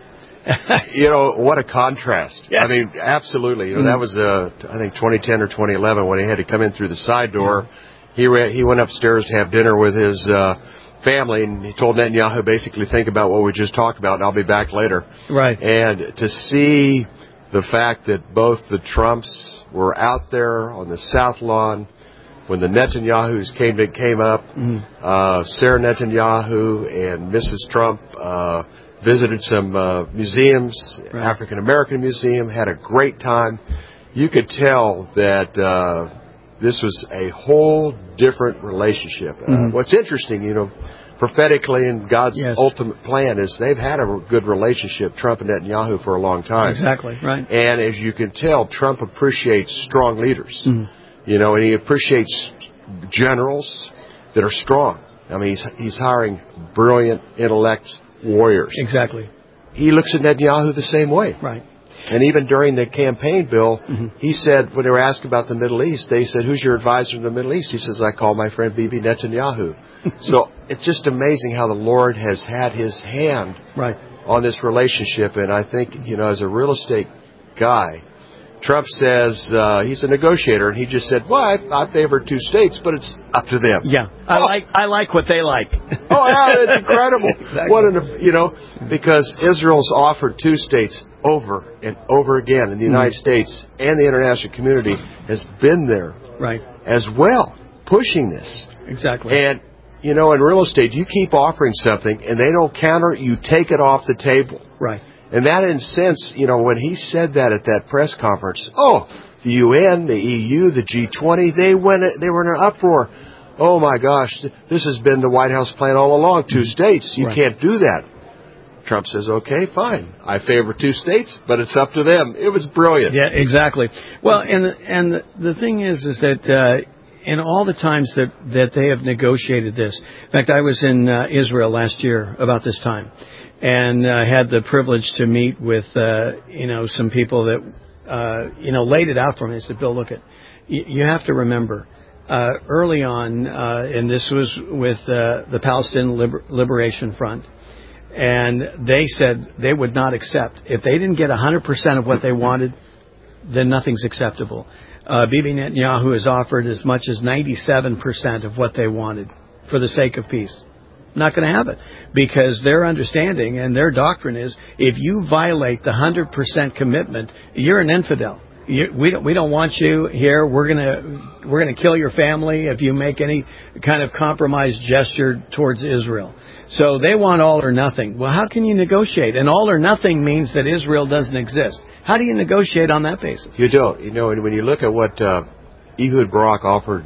You know, what a contrast. Yeah. I mean, absolutely. You know, mm. that was, uh, I think, twenty ten or twenty eleven when he had to come in through the side door. He re- he went upstairs to have dinner with his uh, family, and he told Netanyahu, basically, think about what we just talked about, and I'll be back later. Right. And to see the fact that both the Trumps were out there on the South Lawn when the Netanyahus came came up, mm. uh, Sarah Netanyahu and Missus Trump uh, visited some uh, museums, right. African American Museum, had a great time. You could tell that uh, this was a whole different relationship. Mm-hmm. Uh, what's interesting, you know, prophetically in God's yes. ultimate plan is they've had a good relationship, Trump and Netanyahu, for a long time. Exactly, right. And as you can tell, Trump appreciates strong leaders. Mm-hmm. You know, and he appreciates generals that are strong. I mean, he's, he's hiring brilliant intellect warriors. Exactly. He looks at Netanyahu the same way. Right. And even during the campaign, Bill, mm-hmm. he said, when they were asked about the Middle East, they said, who's your advisor in the Middle East? He says, I call my friend Bibi Netanyahu. So it's just amazing how the Lord has had his hand right. on this relationship. And I think, you know, as a real estate guy, Trump says uh, he's a negotiator, and he just said, well, I, I favor two states, but it's up to them. Yeah, I oh. like I like what they like. Oh, yeah, it's incredible. Exactly. What an, you know, because Israel's offered two states over and over again, and the United mm-hmm. States and the international community has been there right. as well, pushing this. Exactly. And, you know, in real estate, you keep offering something, and they don't counter it, you take it off the table. Right. And that, in a sense, you know, when he said that at that press conference, oh, the U N, the E U, the G twenty, they went, they were in an uproar. Oh, my gosh, this has been the White House plan all along, two states. You right. can't do that. Trump says, okay, fine. I favor two states, but it's up to them. It was brilliant. Yeah, exactly. Well, and and the thing is, is that uh, in all the times that, that they have negotiated this, in fact, I was in uh, Israel last year about this time, and uh, had the privilege to meet with, uh, you know, some people that, uh, you know, laid it out for me. They said, Bill, look at, you, you have to remember, uh, early on, uh, and this was with uh, the Palestinian Liber- Liberation Front, and they said they would not accept. If they didn't get one hundred percent of what they wanted, then nothing's acceptable. Uh, Bibi Netanyahu has offered as much as ninety-seven percent of what they wanted for the sake of peace. Not going to have it, because their understanding and their doctrine is if you violate the one hundred percent commitment, you're an infidel. You, we don't we don't want you here. We're gonna we're gonna kill your family if you make any kind of compromise gesture towards Israel. So they want all or nothing. Well, how can you negotiate? And all or nothing means that Israel doesn't exist. How do you negotiate on that basis? You don't. You know, and when you look at what uh, Ehud Barak offered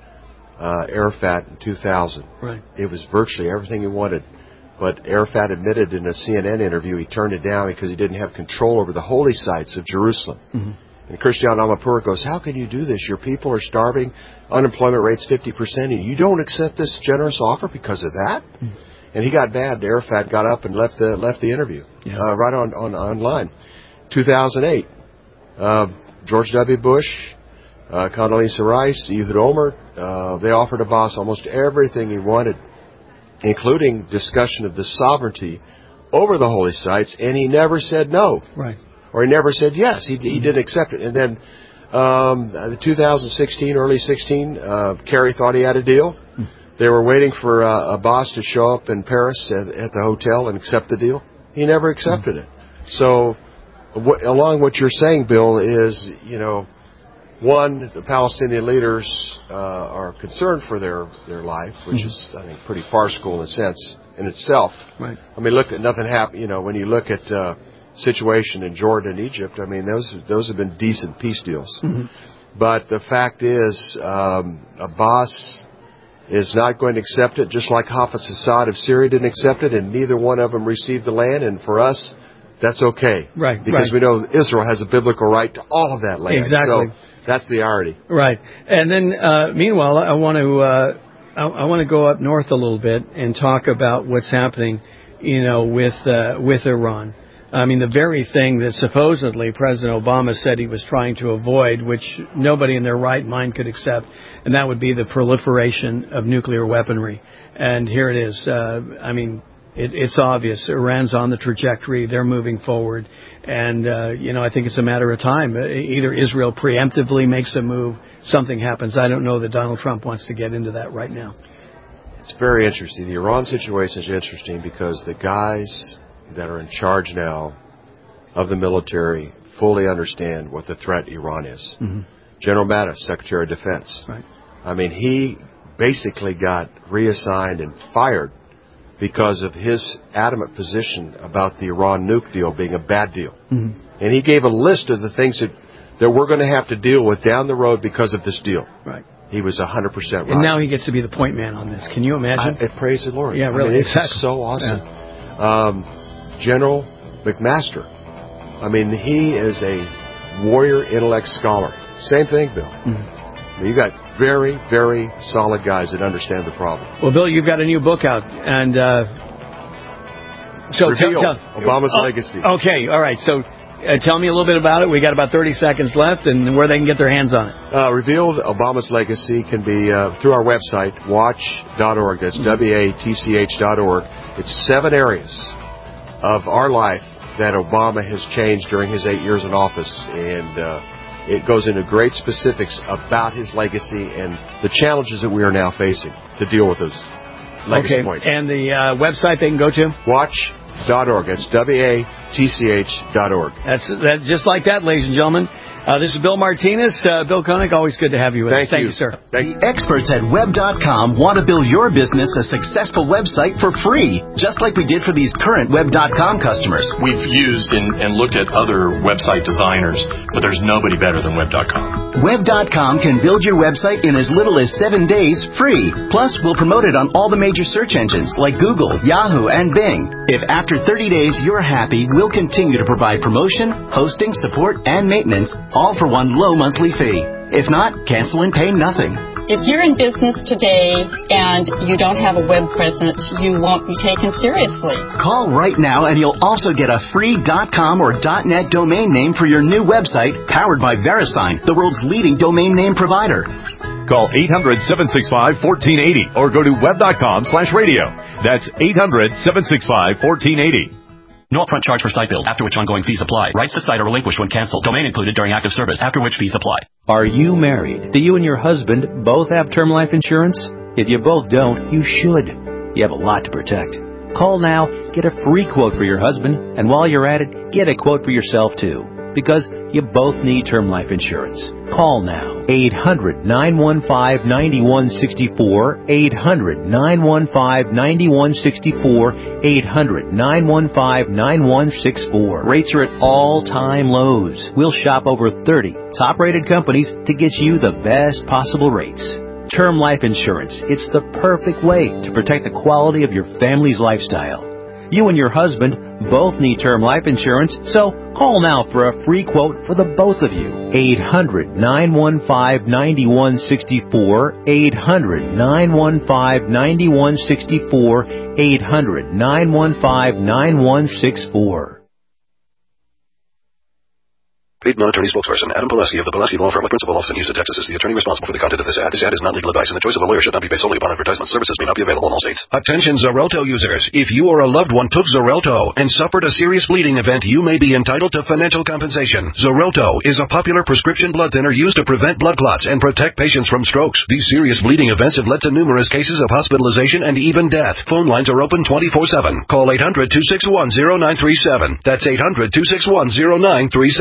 uh, Arafat in two thousand, right. it was virtually everything he wanted. But Arafat admitted in a C N N interview he turned it down because he didn't have control over the holy sites of Jerusalem. Mm-hmm. And Christian Amanpour goes, how can you do this? Your people are starving. Unemployment rate's fifty percent. And you don't accept this generous offer because of that? Mm-hmm. And he got mad. Arafat got up and left the left the interview yeah. uh, right on, on online. two thousand eight, uh, George W. Bush, uh, Condoleezza Rice, Ehud Olmert, uh, they offered Abbas almost everything he wanted, including discussion of the sovereignty over the holy sites, and he never said no. Right. Or he never said yes. He, he didn't accept it. And then um, the two thousand sixteen, early sixteen, uh, Kerry thought he had a deal. Hmm. They were waiting for uh, Abbas to show up in Paris at, at the hotel and accept the deal. He never accepted hmm. it. So, w- along what you're saying, Bill, is, you know, one, the Palestinian leaders uh, are concerned for their, their life, which mm-hmm. is, I think, pretty farcical in a sense in itself. Right. I mean, look at nothing happened. You know, when you look at uh, situation in Jordan and Egypt, I mean, those those have been decent peace deals. Mm-hmm. But the fact is, um, Abbas is not going to accept it, just like Hafiz Assad of Syria didn't accept it, and neither one of them received the land. And for us, that's okay. Right. Because right. we know Israel has a biblical right to all of that land. Exactly. So that's the irony. Right. And then, uh, meanwhile, I want to uh, I, I want to go up north a little bit and talk about what's happening, you know, with uh, with Iran. I mean, the very thing that supposedly President Obama said he was trying to avoid, which nobody in their right mind could accept, and that would be the proliferation of nuclear weaponry. And here it is. Uh, I mean, it, it's obvious. Iran's on the trajectory. They're moving forward. And, uh, you know, I think it's a matter of time. Either Israel preemptively makes a move, something happens. I don't know that Donald Trump wants to get into that right now. It's very interesting. The Iran situation is interesting because the guys that are in charge now of the military fully understand what the threat Iran is. Mm-hmm. General Mattis, Secretary of Defense. Right. I mean, he basically got reassigned and fired because of his adamant position about the Iran nuke deal being a bad deal. Mm-hmm. And he gave a list of the things that, that we're going to have to deal with down the road because of this deal. Right. He was one hundred percent right. And now he gets to be the point man on this. Can you imagine? I, praise the Lord. Yeah, really. I mean, it's exactly. so awesome. Yeah. Um, General McMaster. I mean, he is a warrior intellect scholar. Same thing, Bill. Mm-hmm. You got very, very solid guys that understand the problem. Well, Bill, you've got a new book out, and uh, so Reveal tell, tell, Obama's oh, legacy. Okay, all right. So uh, tell me a little bit about it. We got about thirty seconds left, and where they can get their hands on it. Uh, Revealed Obama's Legacy can be uh, through our website, watch dot org. That's W A T C H dot org. It's seven areas of our life that Obama has changed during his eight years in office, and uh, it goes into great specifics about his legacy and the challenges that we are now facing to deal with those legacy okay. points. And the uh, website they can go to? watch dot org. That's W A T C H dot org. That's that, just like that, ladies and gentlemen. Uh, this is Bill Martinez. Uh, Bill Koenig, always good to have you with Thank us. Thank you, you, sir. Thank you. Experts at web dot com want to build your business a successful website for free, just like we did for these current web dot com customers. We've used and, and looked at other website designers, but there's nobody better than web dot com. web dot com can build your website in as little as seven days free. Plus, we'll promote it on all the major search engines like Google, Yahoo, and Bing. If after thirty days you're happy, we'll continue to provide promotion, hosting, support, and maintenance, all for one low monthly fee. If not, cancel and pay nothing. If you're in business today and you don't have a web presence, you won't be taken seriously. Call right now and you'll also get a free .com or .net domain name for your new website, powered by VeriSign, the world's leading domain name provider. Call eight hundred, seven six five, one four eight zero or go to web dot com slash radio. That's eight hundred, seven six five, one four eight zero. No upfront charge for site build, after which ongoing fees apply. Rights to site are relinquished when canceled. Domain included during active service, after which fees apply. Are you married? Do you and your husband both have term life insurance? If you both don't, you should. You have a lot to protect. Call now, get a free quote for your husband, and while you're at it, get a quote for yourself too. Because you both need term life insurance. Call now. eight hundred, nine one five, nine one six four. eight hundred, nine one five, nine one six four. eight hundred, nine one five, nine one six four. Rates are at all-time lows. We'll shop over thirty top-rated companies to get you the best possible rates. Term life insurance. It's the perfect way to protect the quality of your family's lifestyle. You and your husband both need term life insurance, so call now for a free quote for the both of you. eight hundred, nine one five, nine one six four. eight hundred, nine one five, nine one six four. eight hundred, nine one five, nine one six four. Paid non-attorney spokesperson Adam Pulaski of the Pulaski Law Firm, a principal office in Houston, Texas, is the attorney responsible for the content of this ad. This ad is not legal advice, and the choice of a lawyer should not be based solely upon advertisement. Services may not be available in all states. Attention Xarelto users. If you or a loved one took Xarelto and suffered a serious bleeding event, you may be entitled to financial compensation. Xarelto is a popular prescription blood thinner used to prevent blood clots and protect patients from strokes. These serious bleeding events have led to numerous cases of hospitalization and even death. Phone lines are open twenty-four seven. Call eight hundred, two six one, zero nine three seven. That's eight hundred, two six one, zero nine three seven.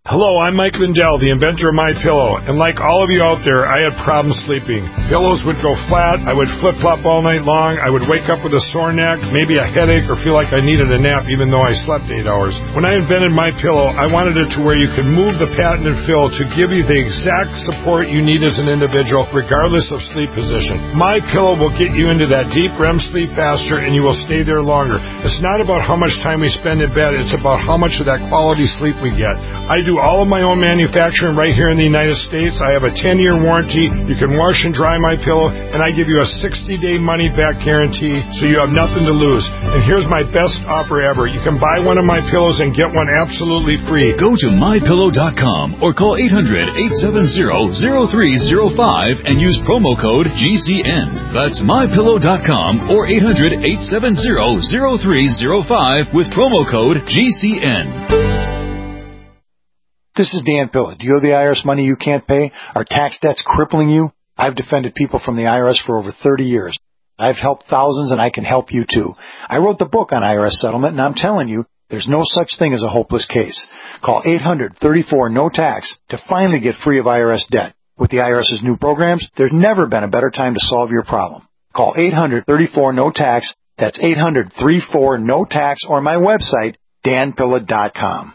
Hello, I'm Mike Lindell, the inventor of MyPillow, and like all of you out there, I had problems sleeping. Pillows would go flat, I would flip-flop all night long, I would wake up with a sore neck, maybe a headache, or feel like I needed a nap even though I slept eight hours. When I invented MyPillow, I wanted it to where you could move the patented fill to give you the exact support you need as an individual, regardless of sleep position. MyPillow will get you into that deep R E M sleep faster, and you will stay there longer. It's not about how much time we spend in bed, it's about how much of that quality sleep we get. I do all of my own manufacturing right here in the United States. I have a ten-year warranty. You can wash and dry my pillow, and I give you a sixty-day money-back guarantee, so you have nothing to lose. And here's my best offer ever. You can buy one of my pillows and get one absolutely free. Go to my pillow dot com or call eight hundred, eight seven zero, zero three zero five and use promo code G C N. That's my pillow dot com or eight hundred, eight seven zero, zero three zero five with promo code G C N. This is Dan Pilla. Do you owe the I R S money you can't pay? Are tax debts crippling you? I've defended people from the I R S for over thirty years. I've helped thousands, and I can help you too. I wrote the book on I R S settlement, and I'm telling you, there's no such thing as a hopeless case. Call eight hundred, thirty-four, no tax to finally get free of I R S debt. With the IRS's new programs, there's never been a better time to solve your problem. Call eight hundred, thirty-four, no tax. That's eight hundred, thirty-four, no tax, or my website, dan pilla dot com.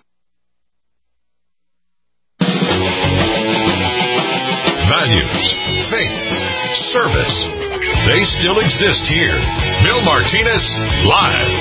Values, faith, service. They still exist here. Bill Martinez, live.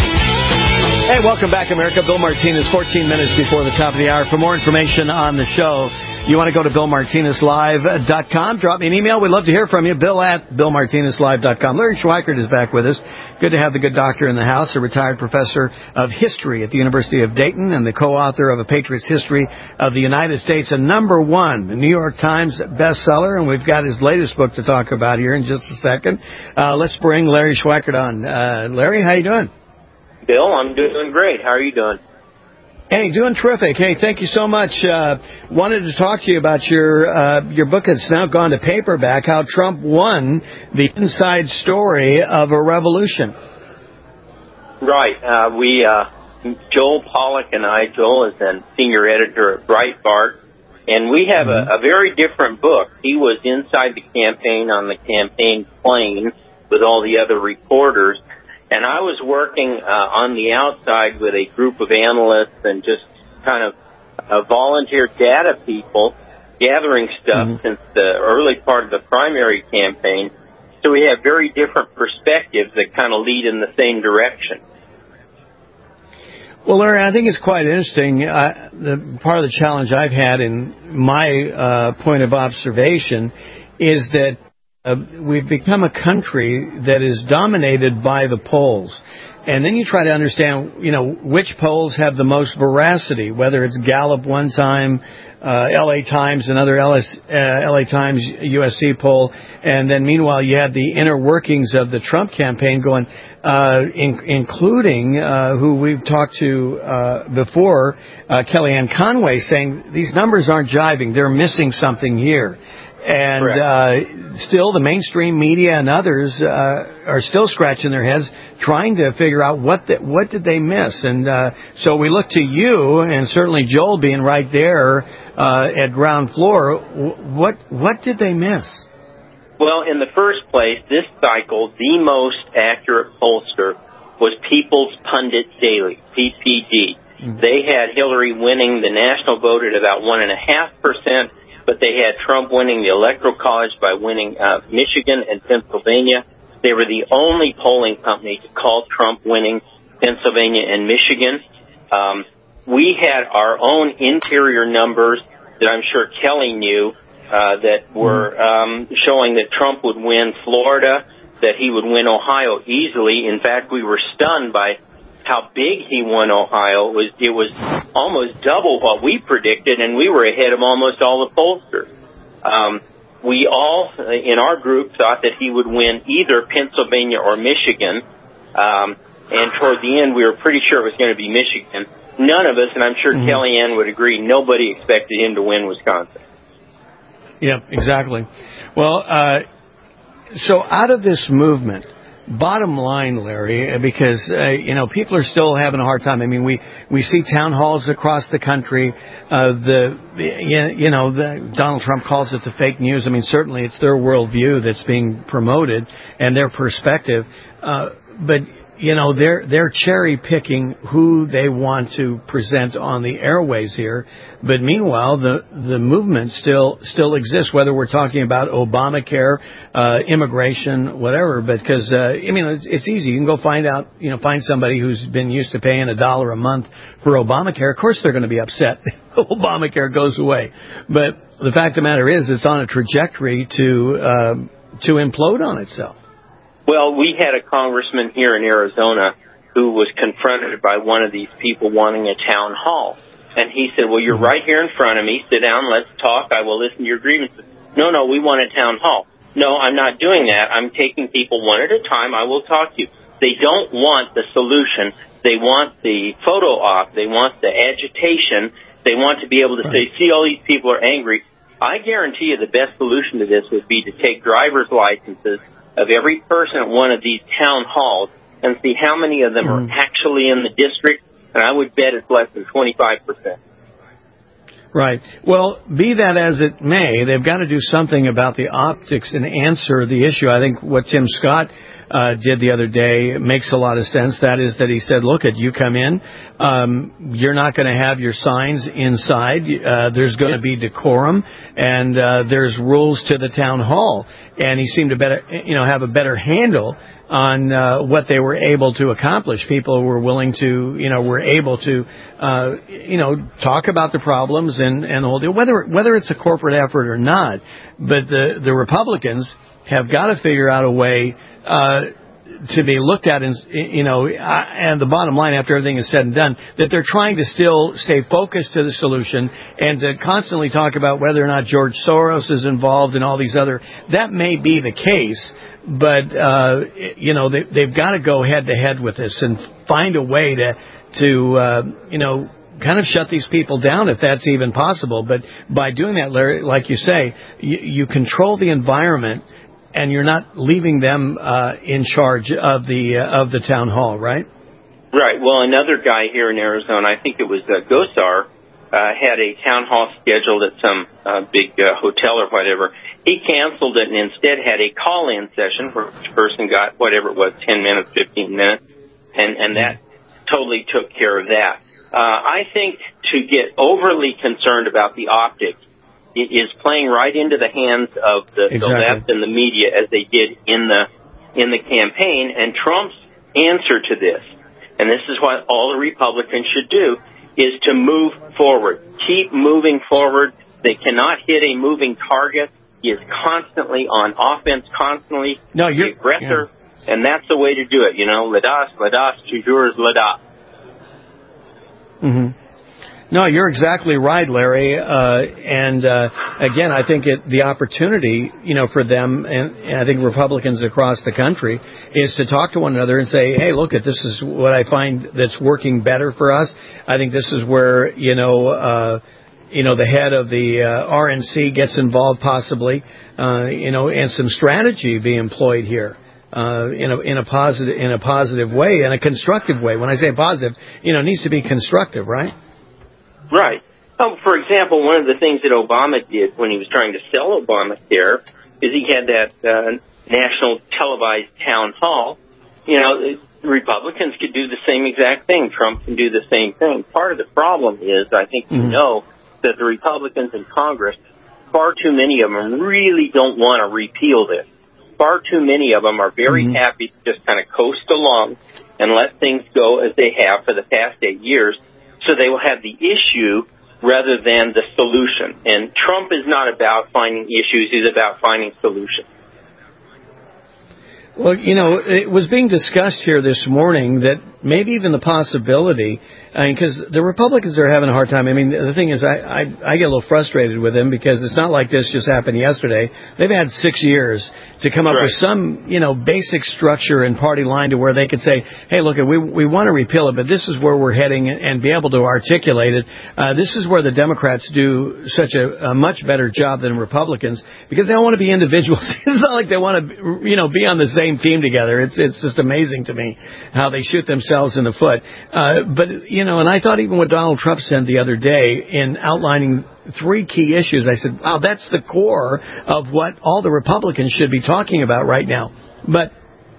Hey, welcome back, America. Bill Martinez, fourteen minutes before the top of the hour. For more information on the show, you want to go to bill martinez live dot com. Drop me an email. We'd love to hear from you. Bill at bill martinez live dot com. Larry Schweikert is back with us. Good to have the good doctor in the house, a retired professor of history at the University of Dayton and the co-author of A Patriot's History of the United States, a number one New York Times bestseller, and we've got his latest book to talk about here in just a second. Uh, let's bring Larry Schweikert on. Uh, Larry, how you doing? Bill, I'm doing great. How are you doing? Hey, doing terrific. Hey, thank you so much. Uh, wanted to talk to you about your uh, your book that's now gone to paperback, How Trump Won, the Inside Story of a Revolution. Right. Uh, we, uh, Joel Pollack and I, Joel is a senior editor at Breitbart, and we have mm-hmm. a, a very different book. He was inside the campaign on the campaign plane with all the other reporters. And I was working uh, on the outside with a group of analysts and just kind of uh, volunteer data people gathering stuff mm-hmm. since the early part of the primary campaign. So we have very different perspectives that kind of lead in the same direction. Well, Larry, I think it's quite interesting. Uh, the part of the challenge I've had in my uh, point of observation is that Uh, we've become a country that is dominated by the polls. And then you try to understand, you know, which polls have the most veracity, whether it's Gallup one time, uh, L A Times, another L S, uh, L A Times U S C poll. And then meanwhile, you have the inner workings of the Trump campaign going, uh, in, including uh, who we've talked to uh, before, uh, Kellyanne Conway, saying these numbers aren't jiving. They're missing something here. And uh, still, the mainstream media and others uh, are still scratching their heads, trying to figure out what the, what did they miss. And uh, so we look to you, and certainly Joel being right there uh, at ground floor. What what did they miss? Well, in the first place, this cycle, the most accurate pollster was People's Pundit Daily, P P D. Mm-hmm. They had Hillary winning the national vote at about one and a half percent. But they had Trump winning the Electoral College by winning uh, Michigan and Pennsylvania. They were the only polling company to call Trump winning Pennsylvania and Michigan. Um, we had our own interior numbers that I'm sure Kelly knew uh, that were um, showing that Trump would win Florida, that he would win Ohio easily. In fact, we were stunned by how big he won Ohio. It was, it was almost double what we predicted, and we were ahead of almost all the pollsters. Um, we all, in our group, thought that he would win either Pennsylvania or Michigan, um, and toward the end, we were pretty sure it was going to be Michigan. None of us, and I'm sure mm-hmm. Kellyanne would agree, nobody expected him to win Wisconsin. Yeah, exactly. Well, uh, so out of this movement, bottom line, Larry, because, uh, you know, people are still having a hard time. I mean, we, we see town halls across the country. Uh, the, you know, the, Donald Trump calls it the fake news. I mean, certainly it's their worldview that's being promoted and their perspective. Uh, but, you know, they're, they're cherry picking who they want to present on the airways here. But meanwhile, the, the movement still, still exists, whether we're talking about Obamacare, uh, immigration, whatever. Because, uh, I mean, it's, it's easy. You can go find out, you know, find somebody who's been used to paying a dollar a month for Obamacare. Of course they're going to be upset if Obamacare goes away. But the fact of the matter is, it's on a trajectory to, uh, to implode on itself. Well, we had a congressman here in Arizona who was confronted by one of these people wanting a town hall. And he said, well, you're right here in front of me. Sit down, let's talk. I will listen to your grievances. No, no, we want a town hall. No, I'm not doing that. I'm taking people one at a time. I will talk to you. They don't want the solution. They want the photo op. They want the agitation. They want to be able to say, see, all these people are angry. I guarantee you the best solution to this would be to take driver's licenses of every person at one of these town halls and see how many of them mm-hmm. are actually in the district, and I would bet it's less than twenty-five percent. Right. Well, be that as it may, they've got to do something about the optics and answer the issue. I think what Tim Scott uh, did the other day makes a lot of sense. That is that he said, look, at you come in, um, you're not going to have your signs inside. Uh, there's going to be decorum, and uh, there's rules to the town hall. And he seemed to better, you know, have a better handle on uh, what they were able to accomplish. People were willing to, you know, were able to, uh, you know, talk about the problems and, and the whole deal, whether whether it's a corporate effort or not. But the the Republicans have got to figure out a way uh, to be looked at, and you know, and the bottom line, after everything is said and done, that they're trying to still stay focused to the solution and to constantly talk about whether or not George Soros is involved and all these other. That may be the case. But, uh, you know, they, they've got to go head to head with this and find a way to, to, uh, you know, kind of shut these people down if that's even possible. But by doing that, Larry, like you say, you, you control the environment and you're not leaving them, uh, in charge of the, uh, of the town hall, right? Right. Well, another guy here in Arizona, I think it was uh, Gosar, uh, had a town hall scheduled at some uh, big uh, hotel or whatever. He canceled it and instead had a call-in session where each person got whatever it was, ten minutes, fifteen minutes, and, and that totally took care of that. Uh, I think to get overly concerned about the optics is playing right into the hands of the, exactly. the left and the media as they did in the in the campaign. And Trump's answer to this, and this is what all the Republicans should do, is to move forward. Keep moving forward. They cannot hit a moving target. He is constantly on offense, constantly no, you're, the aggressor, yeah. and that's the way to do it. You know, l'audace, l'audace, toujours l'audace. Mm-hmm. No, you're exactly right, Larry. Uh, and uh, again, I think it, the opportunity, you know, for them, and, and I think Republicans across the country, is to talk to one another and say, hey, look, at this is what I find that's working better for us. I think this is where, you know, uh, you know, the head of the uh, R N C gets involved possibly, uh, you know, and some strategy be employed here. Uh, in a, in a positive, in a positive way, in a constructive way. When I say positive, you know, it needs to be constructive, right? Right. Oh, for example, one of the things that Obama did when he was trying to sell Obamacare is he had that uh, national televised town hall. You know, Republicans could do the same exact thing. Trump can do the same thing. Part of the problem is, I think you mm-hmm. know, that the Republicans in Congress, far too many of them really don't want to repeal this. Far too many of them are very mm-hmm. happy to just kind of coast along and let things go as they have for the past eight years, so they will have the issue rather than the solution. And Trump is not about finding issues, he's about finding solutions. Well, you know, it was being discussed here this morning that maybe even the possibility, because the Republicans are having a hard time. I mean, the thing is, I, I, I get a little frustrated with them because it's not like this just happened yesterday. They've had six years to come up right. with some, you know, basic structure and party line to where they could say, hey, look, we we want to repeal it, but this is where we're heading, and be able to articulate it. Uh, this is where the Democrats do such a, a much better job than Republicans, because they don't want to be individuals. It's not like they want to, you know, be on the same team together. It's it's just amazing to me how they shoot themselves in the foot. Uh, but, you know, and I thought even what Donald Trump said the other day in outlining three key issues, I said, wow, that's the core of what all the Republicans should be talking about right now. But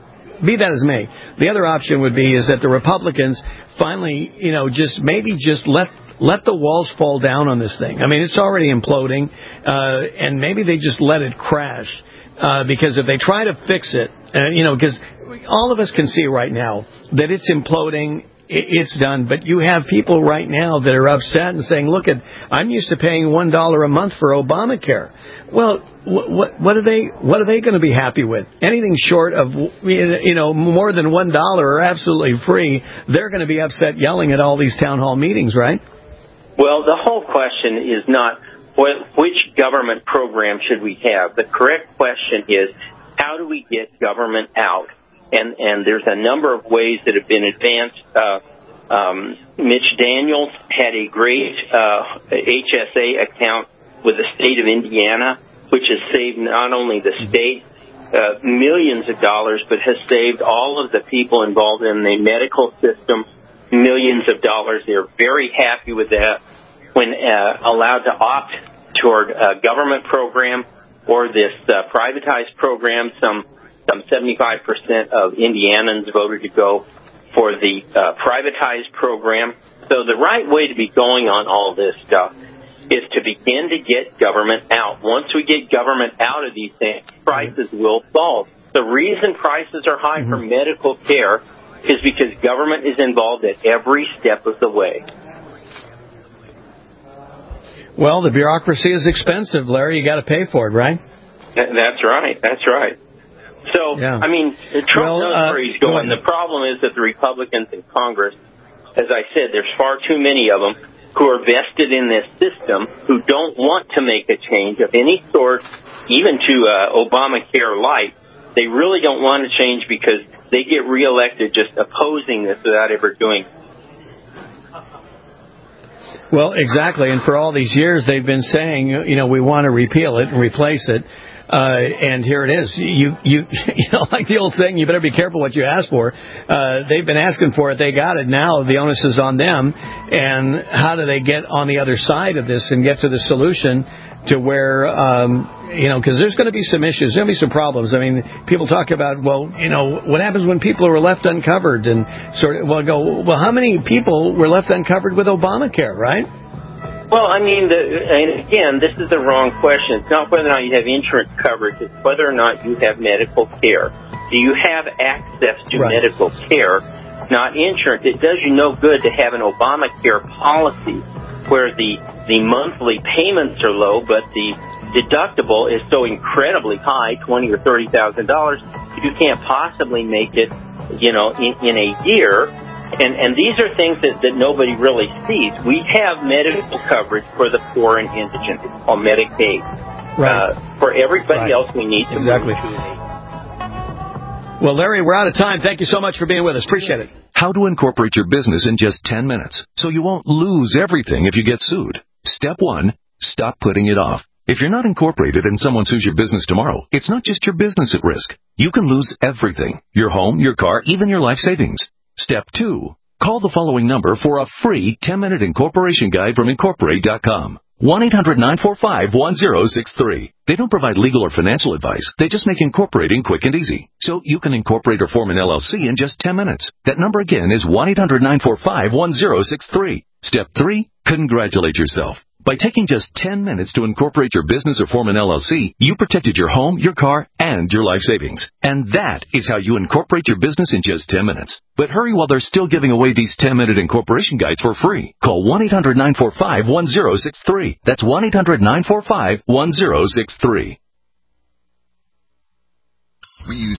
be that as may, the other option would be is that the Republicans finally, you know, just maybe just let let the walls fall down on this thing. I mean, it's already imploding, uh, and maybe they just let it crash. Uh, because if they try to fix it, uh, you know, because all of us can see right now that it's imploding, it's done. But you have people right now that are upset and saying, look, at, I'm used to paying one dollar a month for Obamacare. Well, what, what, what are they what are they going to be happy with? Anything short of, you know, more than one dollar or absolutely free, they're going to be upset yelling at all these town hall meetings, right? Well, the whole question is not which government program should we have. The correct question is, how do we get government out? And and there's a number of ways that have been advanced. Uh, um, Mitch Daniels had a great uh, H S A account with the state of Indiana, which has saved not only the state uh, millions of dollars, but has saved all of the people involved in the medical system millions of dollars. They're very happy with that when uh, allowed to opt toward a government program or this uh, privatized program. Some some seventy-five percent of Indianans voted to go for the uh, privatized program. So the right way to be going on all this stuff is to begin to get government out. Once we get government out of these things, prices will fall. The reason prices are high mm-hmm. for medical care is because government is involved at every step of the way. Well, the bureaucracy is expensive, Larry. You got to pay for it, right? That's right. That's right. So, yeah. I mean, Trump well, knows uh, where he's going. Go the problem is that the Republicans in Congress, as I said, there's far too many of them who are vested in this system, who don't want to make a change of any sort, even to uh, Obamacare Light. They really don't want to change because they get reelected just opposing this without ever doing it. Well, exactly. And for all these years, they've been saying, you know, we want to repeal it and replace it. Uh, and here it is. You, you, you know, like the old saying, you better be careful what you ask for. Uh, they've been asking for it. They got it. Now the onus is on them. And how do they get on the other side of this and get to the solution to where, um, you know, because there's going to be some issues. There's going to be some problems. I mean, people talk about, well, you know, what happens when people are left uncovered and sort of, well, go, well, how many people were left uncovered with Obamacare, right? Well, I mean, the, and again, this is the wrong question. It's not whether or not you have insurance coverage. It's whether or not you have medical care. Do you have access to right. medical care, not insurance? It does you no good to have an Obamacare policy where the, the monthly payments are low, but the deductible is so incredibly high, twenty thousand dollars or thirty thousand dollars, you can't possibly make it, you know, in, in a year. And, and these are things that, that nobody really sees. We have medical coverage for the poor and indigent. It's called Medicaid. Right. Uh, for everybody right. else, we need to exactly. Well, Larry, we're out of time. Thank you so much for being with us. Appreciate it. How to incorporate your business in just ten minutes so you won't lose everything if you get sued. Step one, stop putting it off. If you're not incorporated and someone sues your business tomorrow, it's not just your business at risk. You can lose everything. Your home, your car, even your life savings. Step two, call the following number for a free ten-minute incorporation guide from Incorporate dot com. one eight hundred nine four five one zero six three. They don't provide legal or financial advice. They just make incorporating quick and easy. So you can incorporate or form an L L C in just ten minutes. That number again is one eight hundred nine four five one zero six three. Step three, congratulate yourself. By taking just ten minutes to incorporate your business or form an L L C, you protected your home, your car, and your life savings. And that is how you incorporate your business in just ten minutes. But hurry while they're still giving away these ten-minute incorporation guides for free. Call one eight hundred nine four five one zero six three. That's one eight hundred nine four five one zero six three. We use